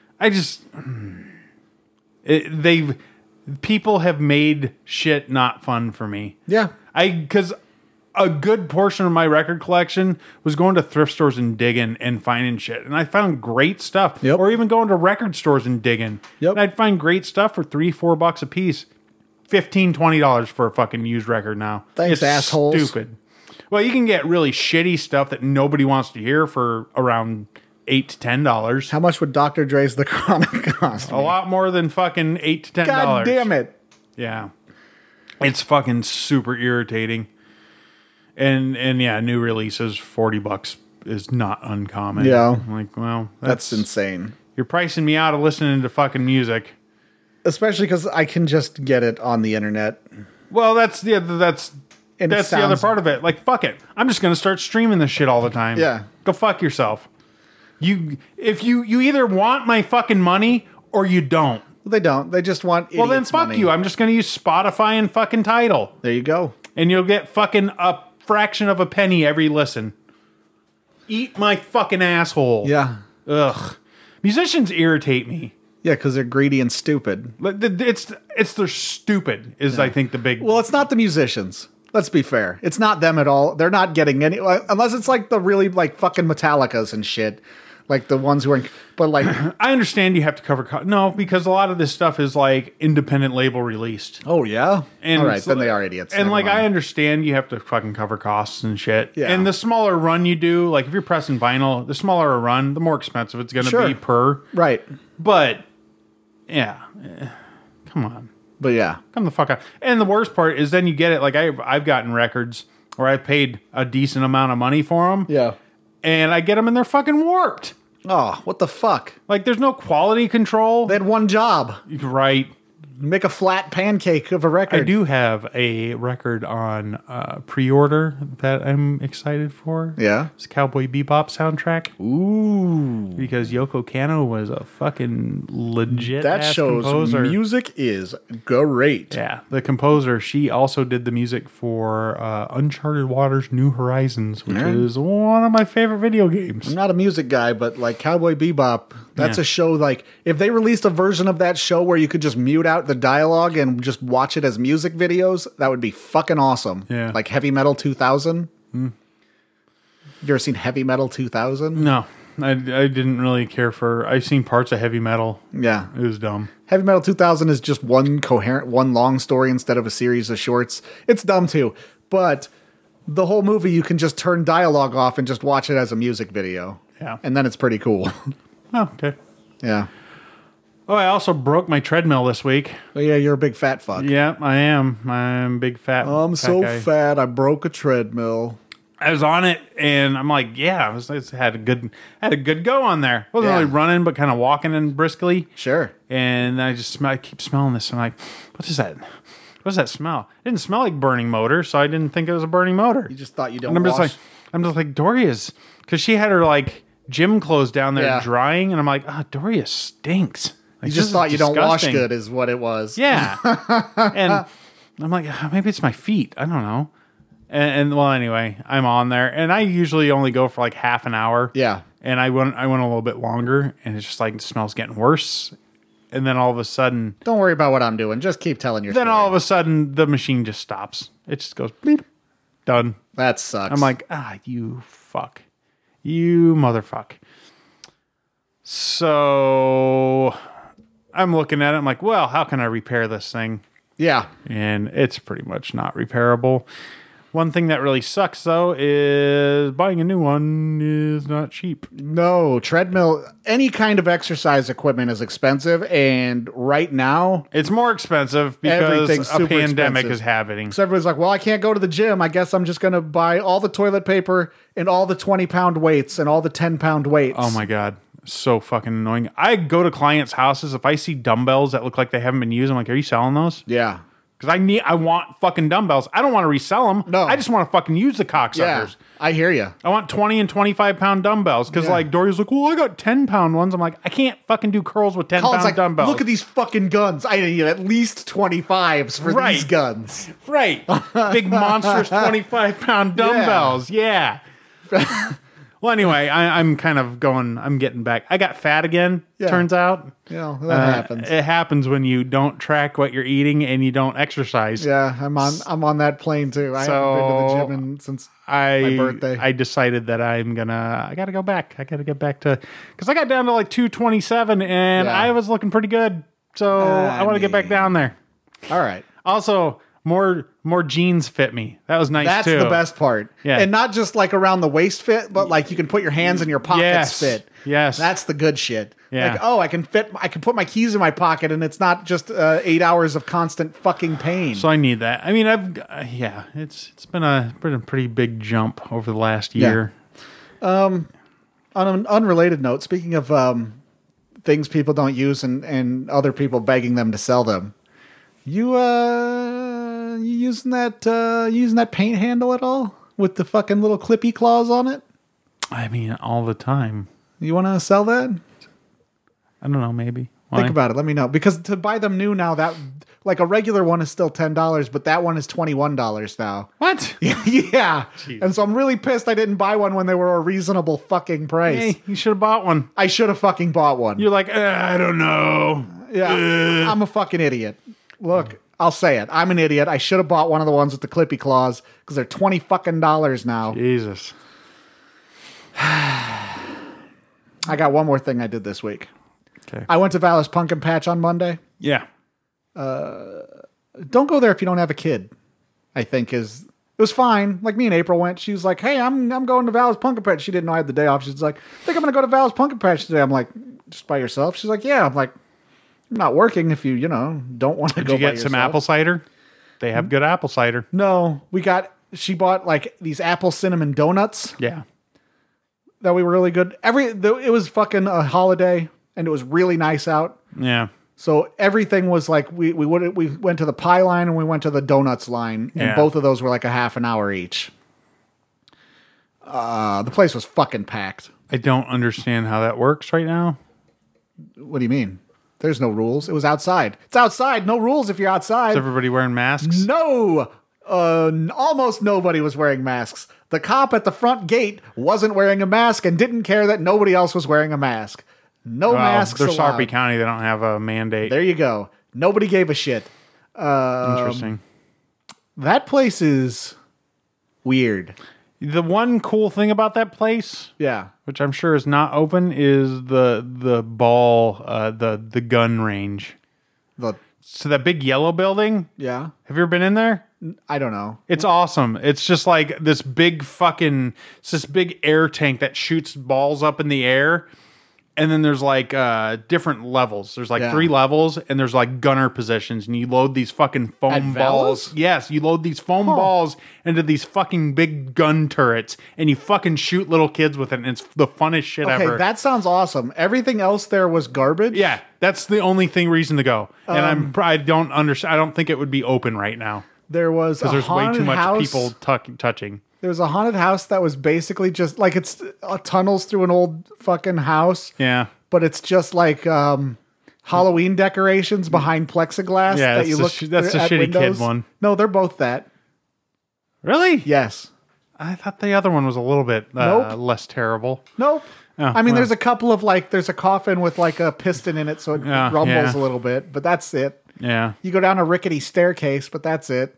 People have made shit not fun for me. Yeah. Because a good portion of my record collection was going to thrift stores and digging and finding shit. And I found great stuff. Yep. Or even going to record stores and digging. Yep. And I'd find great stuff for $3-4 a piece. $15, $20 for a fucking used record now. Thanks, it's assholes. Stupid. Well, you can get really shitty stuff that nobody wants to hear for around $8 to $10. How much would Dr. Dre's The Chronic cost? A lot more than fucking $8 to $10. God damn it. Yeah. It's fucking super irritating. And yeah, new releases, $40 is not uncommon. Yeah. I'm like, well, That's insane. You're pricing me out of listening to fucking music. Especially because I can just get it on the internet. Well, that's the other part of it. Like, fuck it. I'm just going to start streaming this shit all the time. Yeah. Go fuck yourself. If you either want my fucking money or you don't. They don't. They just want idiots' Well, then fuck money. you. I'm just going to use Spotify and fucking Tidal. There you go. And you'll get fucking a fraction of a penny every listen. Eat my fucking asshole. Yeah. Ugh. Musicians irritate me. Yeah, because they're greedy and stupid. It's they're stupid is I think the big. Well, it's not the musicians. Let's be fair. It's not them at all. They're not getting any, unless it's like the really like fucking Metallicas and shit. Like the ones who are, but like. I understand you have to cover, no, because a lot of this stuff is like independent label released. Oh, yeah? And all right, then they are idiots. And Never like, mind. I understand you have to fucking cover costs and shit. Yeah. And the smaller run you do, like if you're pressing vinyl, the smaller a run, the more expensive it's going to be per. Right. But, yeah. Come on. But yeah. Come the fuck out. And the worst part is then you get it. Like I've gotten records where I've paid a decent amount of money for them. Yeah. And I get them and they're fucking warped. Oh, what the fuck? Like there's no quality control. They had one job. Right. Make a flat pancake of a record. I do have a record on pre-order that I'm excited for. Yeah. It's Cowboy Bebop soundtrack. Ooh. Because Yoko Kanno was a fucking legit That shows composer. music is great. Yeah, the composer, she also did the music for Uncharted Waters New Horizons, which is one of my favorite video games. I'm not a music guy, but like Cowboy Bebop, that's a show like, if they released a version of that show where you could just mute out the dialogue and just watch it as music videos, that would be fucking awesome. Yeah. Like Heavy Metal 2000. You ever seen Heavy Metal 2000? No, I didn't really care for... I've seen parts of Heavy Metal. Yeah. It was dumb. Heavy Metal 2000 is just one long story instead of a series of shorts. It's dumb too, but the whole movie you can just turn dialogue off and just watch it as a music video. Yeah. And then it's pretty cool. Oh, okay. Yeah. Oh, I also broke my treadmill this week. Oh, yeah, you're a big fat fuck. Yeah, I am. I'm a big fat. I'm fat so guy. fat, I broke a treadmill. I was on it, and I'm like, yeah, I had a good go on there. Wasn't Yeah. really running, but kind of walking in briskly. Sure. And I keep smelling this. I'm like, what is that? What does that smell? It didn't smell like burning motor, so I didn't think it was a burning motor. You just thought you don't And wash. I'm just like Doria's, because she had her like gym clothes down there Yeah. drying, and I'm like, Doria stinks. Like, You just this thought is you don't wash disgusting. good is what it was. Yeah. And I'm like, maybe it's my feet. I don't know. And well, anyway, I'm on there, and I usually only go for like half an hour. Yeah. And I went a little bit longer, and it's just like the smell's getting worse. And then all of a sudden, Don't worry about what I'm doing. Just keep telling your then story. all of a sudden, the machine just stops. It just goes bleep, done. That sucks. I'm like, you fuck, you motherfuck. So I'm looking at it. I'm like, well, how can I repair this thing? yeah. And it's pretty much not repairable. One thing that really sucks, though, is buying a new one is not cheap. No, treadmill, any kind of exercise equipment is expensive. And right now, It's more expensive because Everything's a super pandemic expensive. is happening. so everybody's like, well, I can't go to the gym. I guess I'm just going to buy all the toilet paper and all the 20-pound weights and all the 10-pound weights. Oh my God. So fucking annoying. I go to clients' houses. If I see dumbbells that look like they haven't been used, I'm like, are you selling those? Yeah. Because I want fucking dumbbells. I don't want to resell them. No. I just want to fucking use the Yeah. cocksuckers. I hear you. I want 20 and 25 pound dumbbells. Because Yeah. like Dory's like, well, I got 10-pound ones. I'm like, I can't fucking do curls with 10 Colin's pound like, dumbbells. look at these fucking guns. I need at least 25s for Right. these guns. Right. Big monstrous 25-pound dumbbells. Yeah. Well, anyway, I'm kind of I'm getting back. I got fat again, Yeah. turns out. Yeah, that happens. It happens when you don't track what you're eating and you don't exercise. Yeah, I'm on that plane too. I haven't been to the gym since my birthday. I decided that I got to go back. I got to get back to, because I got down to like 227 and Yeah. I was looking pretty good. So I want to get back down there. All right. Also, more jeans fit me. That was nice That's too. the best part. Yeah. And not just like around the waist fit, but like you can put your hands in your pockets Yes. fit. Yes. That's the good shit. Yeah. Like, oh, I can put my keys in my pocket and it's not just 8 hours of constant fucking pain. So I need that. I mean, it's been a pretty big jump over the last year. On an unrelated note, speaking of things people don't use and other people begging them to sell them, you using that paint handle at all with the fucking little clippy claws on it? I mean, all the time. You want to sell that? I don't know, maybe. Why? Think about it. Let me know, because to buy them new now, that like a regular one is still $10, but that one is $21 now. What? Yeah, Jeez. and so I'm really pissed I didn't buy one when they were a reasonable fucking price. Hey, you should have bought one. I should have fucking bought one. You're like, I don't know. Yeah, I'm a fucking idiot. Look, I'll say it. I'm an idiot. I should have bought one of the ones with the clippy claws because they're $20 fucking now. Jesus. I got one more thing I did this week. Okay. I went to Vallis Pumpkin Patch on Monday. Yeah. Don't go there if you don't have a kid. I think it was fine. Like me and April went. She was like, "Hey, I'm going to Vallis Pumpkin Patch." She didn't know I had the day off. She's like, "I think I'm going to go to Vallis Pumpkin Patch today." I'm like, "Just by yourself?" She's like, "Yeah." I'm like, "I'm not working if you don't want to Did go you by get some yourself." apple cider? They have good apple cider. No, she bought like these apple cinnamon donuts Yeah. that were really good. It was fucking a holiday and it was really nice out. Yeah. So everything was like we went to the pie line and we went to the donuts line, and Yeah. both of those were like a half an hour each. The place was fucking packed. I don't understand how that works right now. What do you mean? There's no rules. It was outside. It's outside. No rules if you're outside. Is everybody wearing masks? No. Almost nobody was wearing masks. The cop at the front gate wasn't wearing a mask and didn't care that nobody else was wearing a mask. No masks They're allowed. Sarpy County. They don't have a mandate. There you go. Nobody gave a shit. Interesting. That place is weird. The one cool thing about that place, Yeah. which I'm sure is not open, is the ball, the gun range. The that big yellow building. Yeah. Have you ever been in there? I don't know. It's awesome. It's just like this big it's this big air tank that shoots balls up in the air. And then there's like different levels. There's like 3 levels, and there's like gunner positions, and you load these fucking foam balls. Yes, you load these foam balls into these fucking big gun turrets, and you fucking shoot little kids with it, and it's the funnest shit ever. Okay, that sounds awesome. Everything else there was garbage. Yeah, that's the only reason to go. And I don't understand. I don't think it would be open right now There was because there's way too much people touching. There was a haunted house that was basically just like it's tunnels through an old fucking house. Yeah. But it's just like Halloween decorations behind plexiglass that you look that's the shitty windows. kid one. No, they're both that. Really? Yes. I thought the other one was a little bit less terrible. Nope. Oh, I mean, there's a couple of like, there's a coffin with like a piston in it, so it rumbles a little bit, but that's it. Yeah. You go down a rickety staircase, but that's it.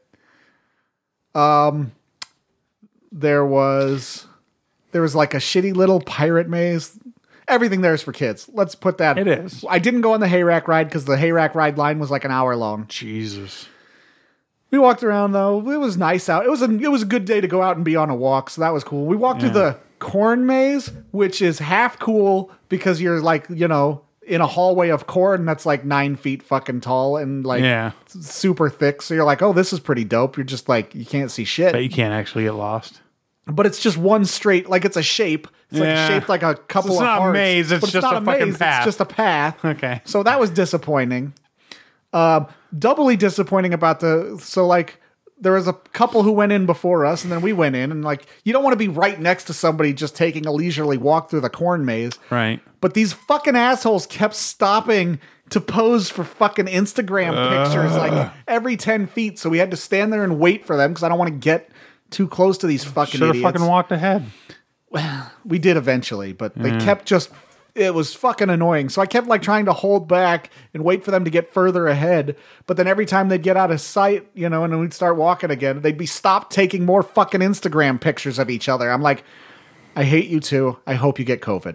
There was like a shitty little pirate maze. Everything there is for kids. Let's put that. It is. I didn't go on the hayrack ride because the hayrack ride line was like an hour long. Jesus. We walked around though. It was nice out. It was a good day to go out and be on a walk, so that was cool. We walked through the corn maze, which is half cool because you're like, in a hallway of corn that's like 9 feet fucking tall and like super thick. So you're like, oh, this is pretty dope. You're just like, you can't see shit. But you can't actually get lost. But it's just one straight, like it's a shape. It's like shaped like a couple of hearts. It's not a maze. It's just a fucking path. It's just a path. Okay. So that was disappointing. Doubly disappointing about there was a couple who went in before us, and then we went in, and like you don't want to be right next to somebody just taking a leisurely walk through the corn maze. Right. But these fucking assholes kept stopping to pose for fucking Instagram pictures like every 10 feet. So we had to stand there and wait for them because I don't want to get too close to these fucking idiots. Should have fucking walked ahead. We did eventually, but they kept it was fucking annoying. So I kept like trying to hold back and wait for them to get further ahead. But then every time they'd get out of sight, and then we'd start walking again, they'd be stopped taking more fucking Instagram pictures of each other. I'm like, I hate you too. I hope you get COVID.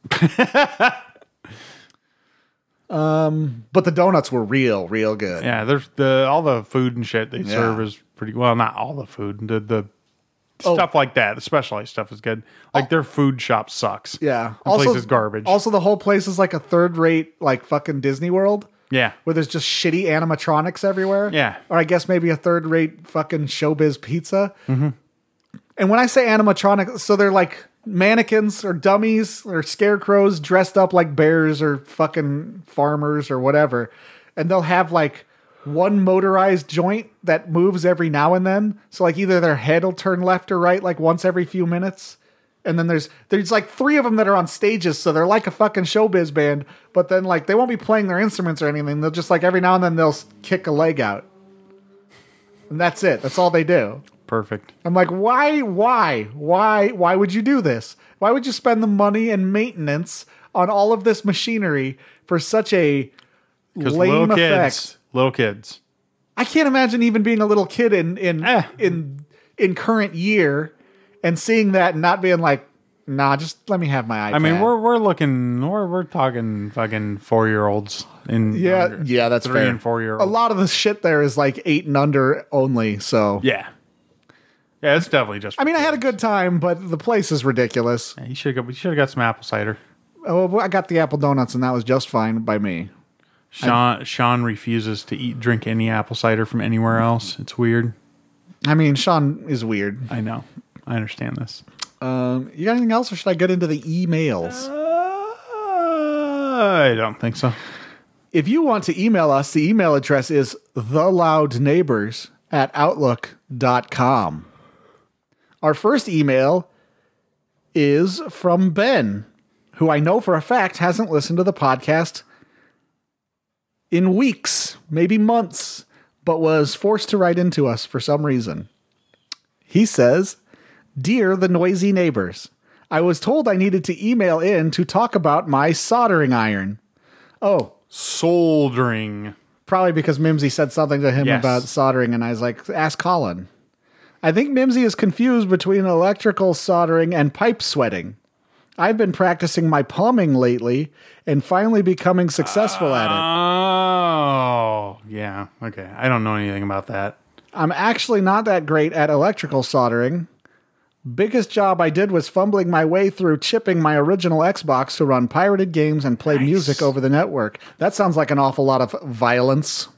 But the donuts were real good. Yeah, there's all the food and shit they serve is pretty well. Not all the food, the stuff like that. The specialized stuff is good. Like their food shop sucks. Yeah, the place is garbage. Also, the whole place is like a third-rate, like fucking Disney World. Yeah, where there's just shitty animatronics everywhere. Yeah, or I guess maybe a third-rate fucking Showbiz Pizza. Mm-hmm. And when I say animatronics, so they're like mannequins or dummies or scarecrows dressed up like bears or fucking farmers or whatever. And they'll have like one motorized joint that moves every now and then. So like either their head will turn left or right like once every few minutes. And then there's like 3 of them that are on stages. So they're like a fucking showbiz band, but then like they won't be playing their instruments or anything. They'll just like every now and then they'll kick a leg out. And that's it. That's all they do. Perfect. I'm like, why would you do this? Why would you spend the money and maintenance on all of this machinery for such a lame effect? Little kids. I can't imagine even being a little kid in current year and seeing that and not being like, nah, just let me have my iPad. I mean, we're talking fucking 4-year-olds yeah, that's 3 fair. and 4-year-olds. A lot of the shit there is like 8 and under only. So yeah, it's definitely just. I mean, I had a good time, but the place is ridiculous. Yeah, you should have got some apple cider. Oh, I got the apple donuts, and that was just fine by me. Sean refuses to drink any apple cider from anywhere else. It's weird. I mean, Sean is weird. I know. I understand this. You got anything else, or should I get into the emails? I don't think so. If you want to email us, the email address is theloudneighbors@outlook.com. Our first email is from Ben, who I know for a fact hasn't listened to the podcast in weeks, maybe months, but was forced to write into us for some reason. He says, "Dear the noisy neighbors, I was told I needed to email in to talk about my soldering iron." Oh, soldering. Probably because Mimsy said something to him about soldering, and I was like, ask Colin. I think Mimsy is confused between electrical soldering and pipe sweating. I've been practicing my plumbing lately and finally becoming successful at it. Oh, yeah. Okay. I don't know anything about that. I'm actually not that great at electrical soldering. Biggest job I did was fumbling my way through chipping my original Xbox to run pirated games and play music over the network. That sounds like an awful lot of violence.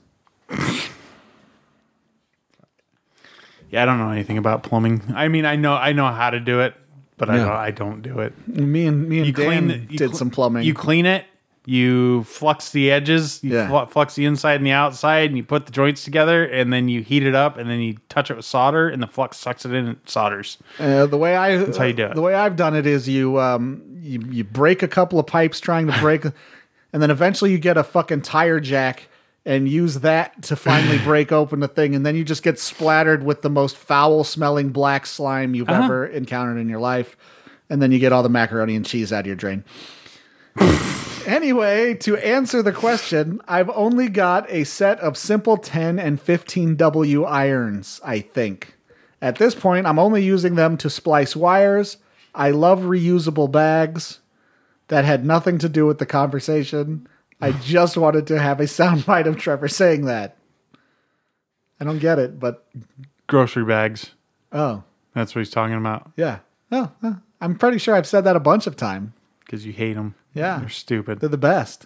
Yeah, I don't know anything about plumbing. I mean, I know how to do it, but I don't do it. Me and Dan did some plumbing. You clean it. You flux the edges. You flux the inside and the outside, and you put the joints together, and then you heat it up, and then you touch it with solder, and the flux sucks it in and solders. That's how you do it. The way I've done it is you break a couple of pipes trying to break, and then eventually you get a fucking tire jack and use that to finally break open the thing, and then you just get splattered with the most foul-smelling black slime you've ever encountered in your life, and then you get all the macaroni and cheese out of your drain. Anyway, to answer the question, I've only got a set of simple 10 and 15W irons, I think. At this point, I'm only using them to splice wires. I love reusable bags. That had nothing to do with the conversation. I just wanted to have a soundbite of Trevor saying that. I don't get it, but... Grocery bags. Oh. That's what he's talking about. Yeah. Oh, I'm pretty sure I've said that a bunch of times. Because you hate them. Yeah. They're stupid. They're the best.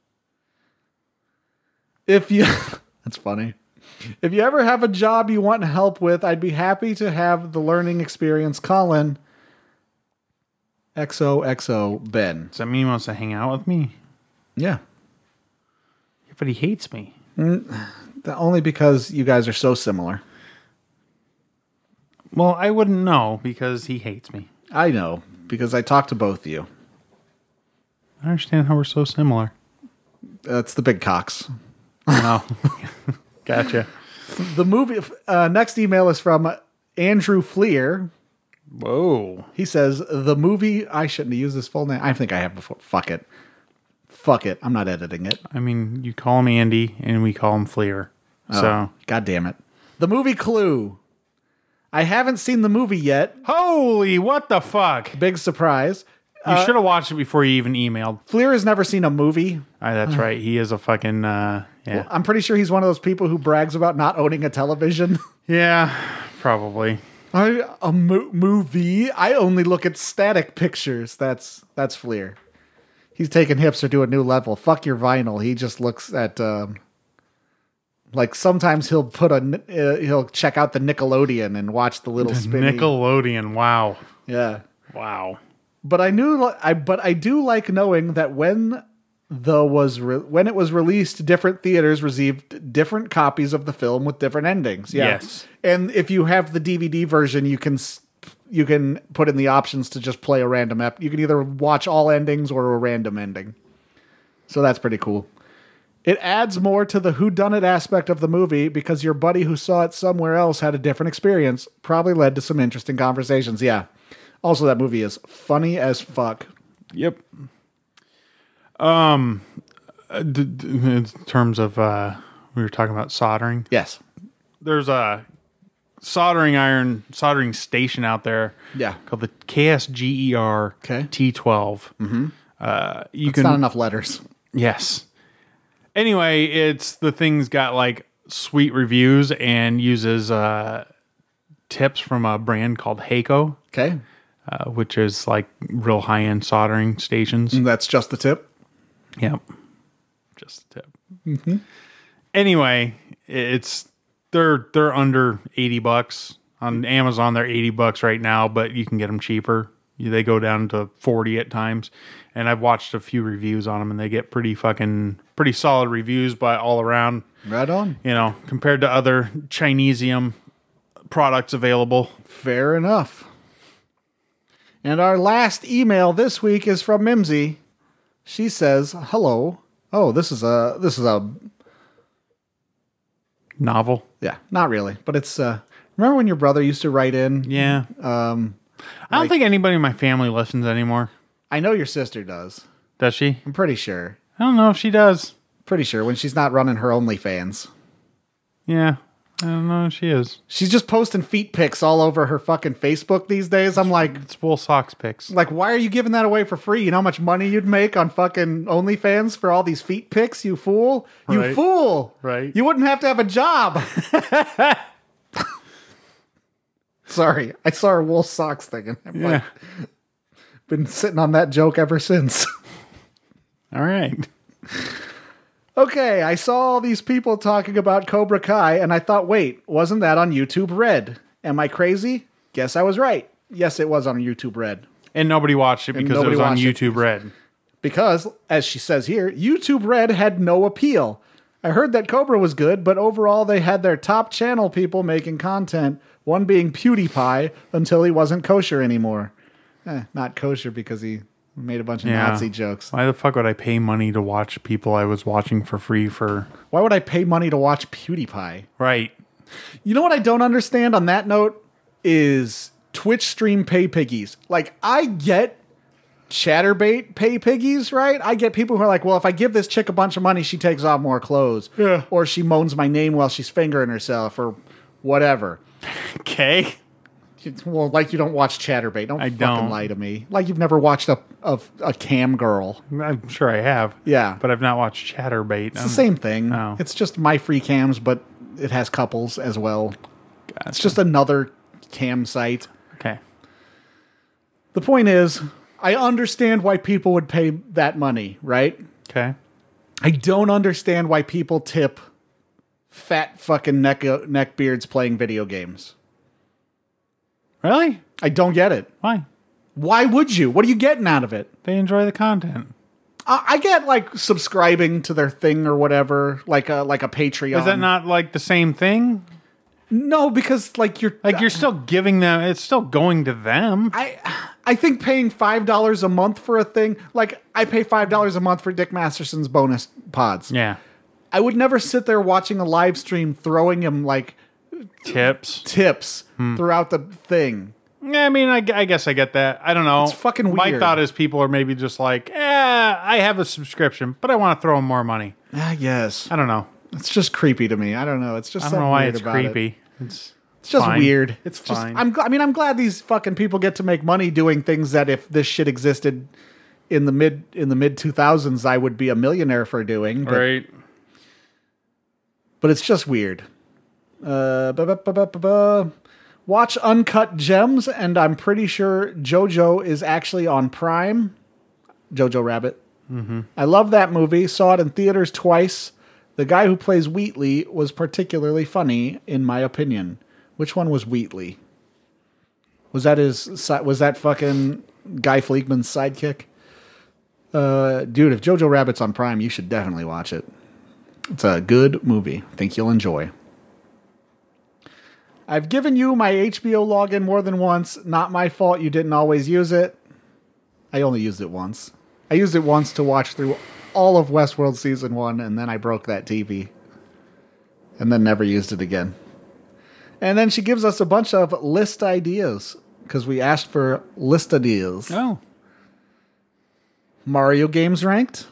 That's funny. If you ever have a job you want help with, I'd be happy to have the learning experience. Colin. XOXO Ben. Does that mean he wants to hang out with me? Yeah. But he hates me. Only because you guys are so similar. Well, I wouldn't know because he hates me. I know, because I talked to both of you. I understand how we're so similar. That's the big cocks. Oh, gotcha. The movie. Next email is from Andrew Fleer. Whoa. He says, the movie... I shouldn't have used this full name. I think I have before. Fuck it. I'm not editing it. I mean, you call him Andy, and we call him Fleer. So, God damn it. The movie Clue. I haven't seen the movie yet. Holy, what the fuck? Big surprise. You should have watched it before you even emailed. Fleer has never seen a movie. That's right. He is a fucking, yeah. Well, I'm pretty sure he's one of those people who brags about not owning a television. Yeah, probably. Movie? I only look at static pictures. That's Fleer. He's taking hipster to a new level. Fuck your vinyl. He just looks at, like sometimes he'll he'll check out the Nickelodeon and watch the little spinny. Nickelodeon, wow. Yeah. Wow. But I do like knowing that when it was released, different theaters received different copies of the film with different endings. Yeah. Yes. And if you have the DVD version, you can put in the options to just play a random you can either watch all endings or a random ending. So that's pretty cool. It adds more to the whodunit aspect of the movie because your buddy who saw it somewhere else had a different experience. Probably led to some interesting conversations. Yeah. Also, that movie is funny as fuck. Yep. In terms of, we were talking about soldering. Yes. There's a soldering station out there. Yeah. Called the KSGER T12. Mm-hmm. It's not enough letters. Yes. Anyway, the thing's got like sweet reviews and uses tips from a brand called Heiko. Okay. Which is like real high-end soldering stations. And that's just the tip? Yep. Just the tip. Mm-hmm. Anyway, they're under $80 on Amazon. They're $80 right now, but you can get them cheaper. They go down to 40 at times. And I've watched a few reviews on them, and they get pretty solid reviews by all around. Right on. You know, compared to other Chinesium products available. Fair enough. And our last email this week is from Mimsy. She says, "Hello. Oh, this is a novel. Yeah, not really, but it's remember when your brother used to write in? Yeah. I don't think anybody in my family listens anymore. I know your sister does. Does she? I'm pretty sure. I don't know if she does. Pretty sure when she's not running her OnlyFans. Yeah. I don't know if she is. She's just posting feet pics all over her fucking Facebook these days. I'm like, It's wool socks pics. why are you giving that away for free? You know how much money you'd make on fucking OnlyFans for all these feet pics, you fool? You Right. fool! Right. You wouldn't have to have a job. Sorry, I saw her wool socks thing, and I'm like, been sitting on that joke ever since. All right. Okay, I saw all these people talking about Cobra Kai, and I thought, wait, wasn't that on YouTube Red? Am I crazy? Guess I was right. Yes, it was on YouTube Red. And nobody watched it because it nobody was on watched it. YouTube Red. Because, as she says here, YouTube Red had no appeal. I heard that Cobra was good, but overall they had their top channel people making content, one being PewDiePie, until he wasn't kosher anymore. Not kosher because he made a bunch of Nazi jokes. Why the fuck would I pay money to watch people I was watching for free for? Why would I pay money to watch PewDiePie? Right. You know what I don't understand on that note is Twitch stream pay piggies. Like, I get Chatterbait pay piggies, right? I get people who are like, well, if I give this chick a bunch of money, she takes off more clothes. Yeah. Or she moans my name while she's fingering herself or whatever. Okay. Well, like you don't watch Chatterbait. Don't fucking don't. lie to me. Like you've never watched a cam girl. I'm sure I have. Yeah. But I've not watched Chatterbait. It's the same thing. Oh. It's just my free cams, but it has couples as well. Gotcha. It's just another cam site. Okay. The point is, I understand why people would pay that money, right? Okay. I don't understand why people tip fat fucking neckbeards playing video games. Really? I don't get it. Why? Why would you? What are you getting out of it? They enjoy the content. I get like subscribing to their thing or whatever, like a Patreon. Is that not like the same thing? No, because like you're You're still giving them. It's still going to them. I think paying $5 a month for a thing, like I pay $5 a month for Dick Masterson's bonus pods. Yeah. I would never sit there watching a live stream throwing him like Tips. tips throughout the thing. Yeah, I mean, I guess I get that. I don't know. It's fucking My weird. thought is people are maybe just like, I have a subscription, but I want to throw them more money. Yes. I don't know. It's just creepy to me. I don't know. It's just I don't know something why weird it's about it. creepy. It's just fine. weird. It's just, fine. I'm glad these fucking people get to make money doing things that if this shit existed in the mid 2000s, I would be a millionaire for doing. But, Right. but it's just weird. Watch Uncut Gems, and I'm pretty sure JoJo is actually on Prime. Jojo Rabbit. Mm-hmm. I love that movie. Saw it in theaters twice. The guy who plays Wheatley was particularly funny, in my opinion. Which one was Wheatley? Was that fucking Guy Fleekman's sidekick? Dude, if Jojo Rabbit's on Prime, you should definitely watch it. It's a good movie. Think you'll enjoy. I've given you my HBO login more than once. Not my fault you didn't always use it. I only used it once. I used it once to watch through all of Westworld Season 1, and then I broke that TV. And then never used it again. And then she gives us a bunch of list ideas, because we asked for list ideas. Oh. Mario games ranked.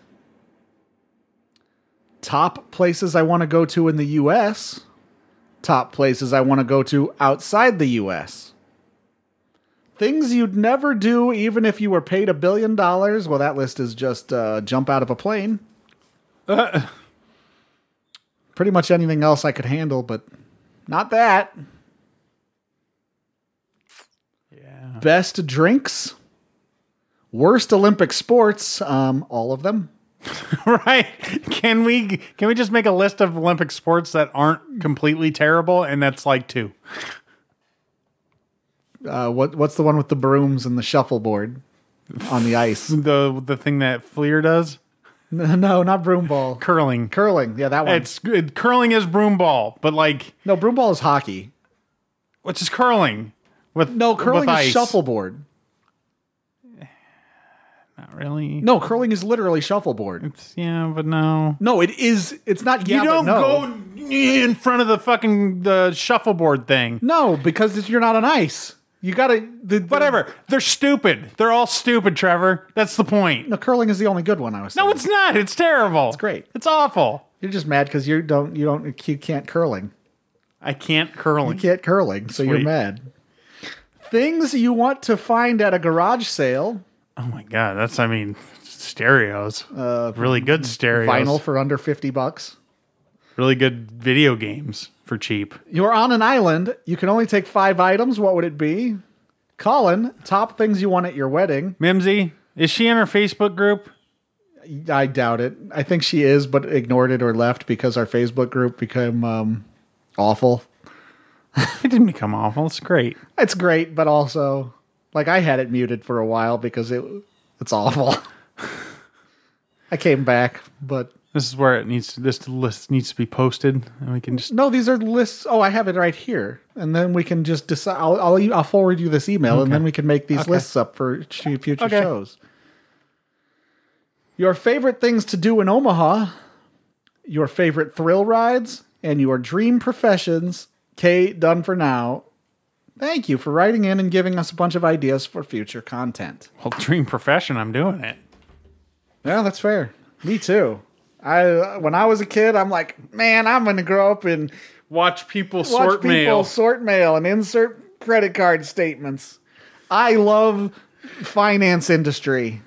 Top places I want to go to in the U.S. Top places I want to go to outside the U.S. Things you'd never do even if you were paid $1 billion. Well, that list is just jump out of a plane. Pretty much anything else I could handle, but not that. Yeah. Best drinks. Worst Olympic sports. All of them. Right. Can we just make a list of Olympic sports that aren't completely terrible, and that's like 2? What's the one with the brooms and the shuffleboard on the ice? The thing that Fleer does? No, not broomball. Curling. Curling. Yeah, that one. It's good. Curling is broomball, but like, No, broomball is hockey. which is curling with Curling with is ice. shuffleboard. Not really. No, curling is literally shuffleboard. It's, yeah, but no. No, it is. It's not. Yeah, You don't but no. go in front of the shuffleboard thing. No, because you're not on ice. You gotta. Whatever. They're stupid. They're all stupid, Trevor. That's the point. No, curling is the only good one. I was. No, saying. it's not. It's terrible. It's great. It's awful. You're just mad because you can't curling. I can't curling. You can't curling, so you're Sweet. mad. Things you want to find at a garage sale. Oh my god, stereos. Really good stereos. Vinyl for under $50. Really good video games for cheap. You're on an island. You can only take 5 items. What would it be? Colin, top things you want at your wedding. Mimsy, is she in her Facebook group? I doubt it. I think she is, but ignored it or left because our Facebook group became awful. It didn't become awful. It's great. It's great, but also, like, I had it muted for a while because it's awful. I came back, but... This is where this list needs to be posted, and we can just... No, these are lists. Oh, I have it right here. And then we can just decide. I'll forward you this email, and then we can make these lists up for future shows. Your favorite things to do in Omaha, your favorite thrill rides, and your dream professions. Kate, done for now. Thank you for writing in and giving us a bunch of ideas for future content. Well, dream profession, I'm doing it. Yeah, that's fair. Me too. When I was a kid, I'm like, man, I'm going to grow up and Watch people sort mail and insert credit card statements. I love finance industry.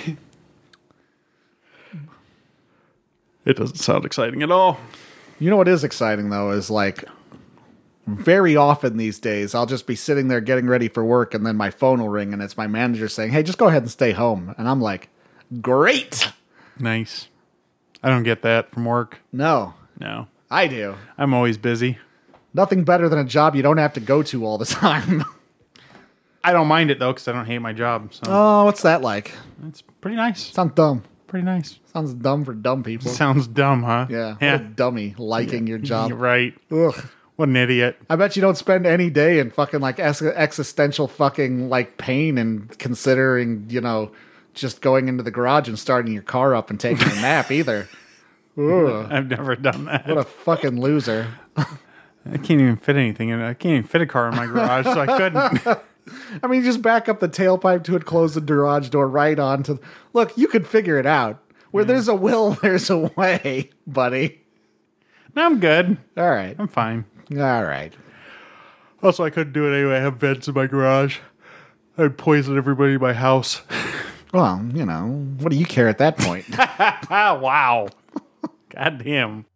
It doesn't sound exciting at all. You know what is exciting, though, is like very often these days, I'll just be sitting there getting ready for work, and then my phone will ring, and it's my manager saying, hey, just go ahead and stay home. And I'm like, great. Nice. I don't get that from work. No, No. I do. I'm always busy. Nothing better than a job you don't have to go to all the time. I don't mind it, though, because I don't hate my job. So Oh, what's that like? it's pretty nice. Sounds dumb. Pretty nice. Sounds dumb for dumb people. Sounds dumb, huh? Yeah. What a dummy liking your job. You're right. Ugh. What an idiot. I bet you don't spend any day in fucking like existential fucking like pain and considering, just going into the garage and starting your car up and taking a nap either. Ugh. I've never done that. What a fucking loser. I can't even fit anything in it. I can't even fit a car in my garage, so I couldn't. I mean, just back up the tailpipe to it, close the garage door right onto... Look, you could figure it out. Where there's a will, there's a way, buddy. No, I'm good. All right. I'm fine. All right. Also, I couldn't do it anyway. I have vents in my garage. I'd poison everybody in my house. Well, what do you care at that point? Wow. God damn.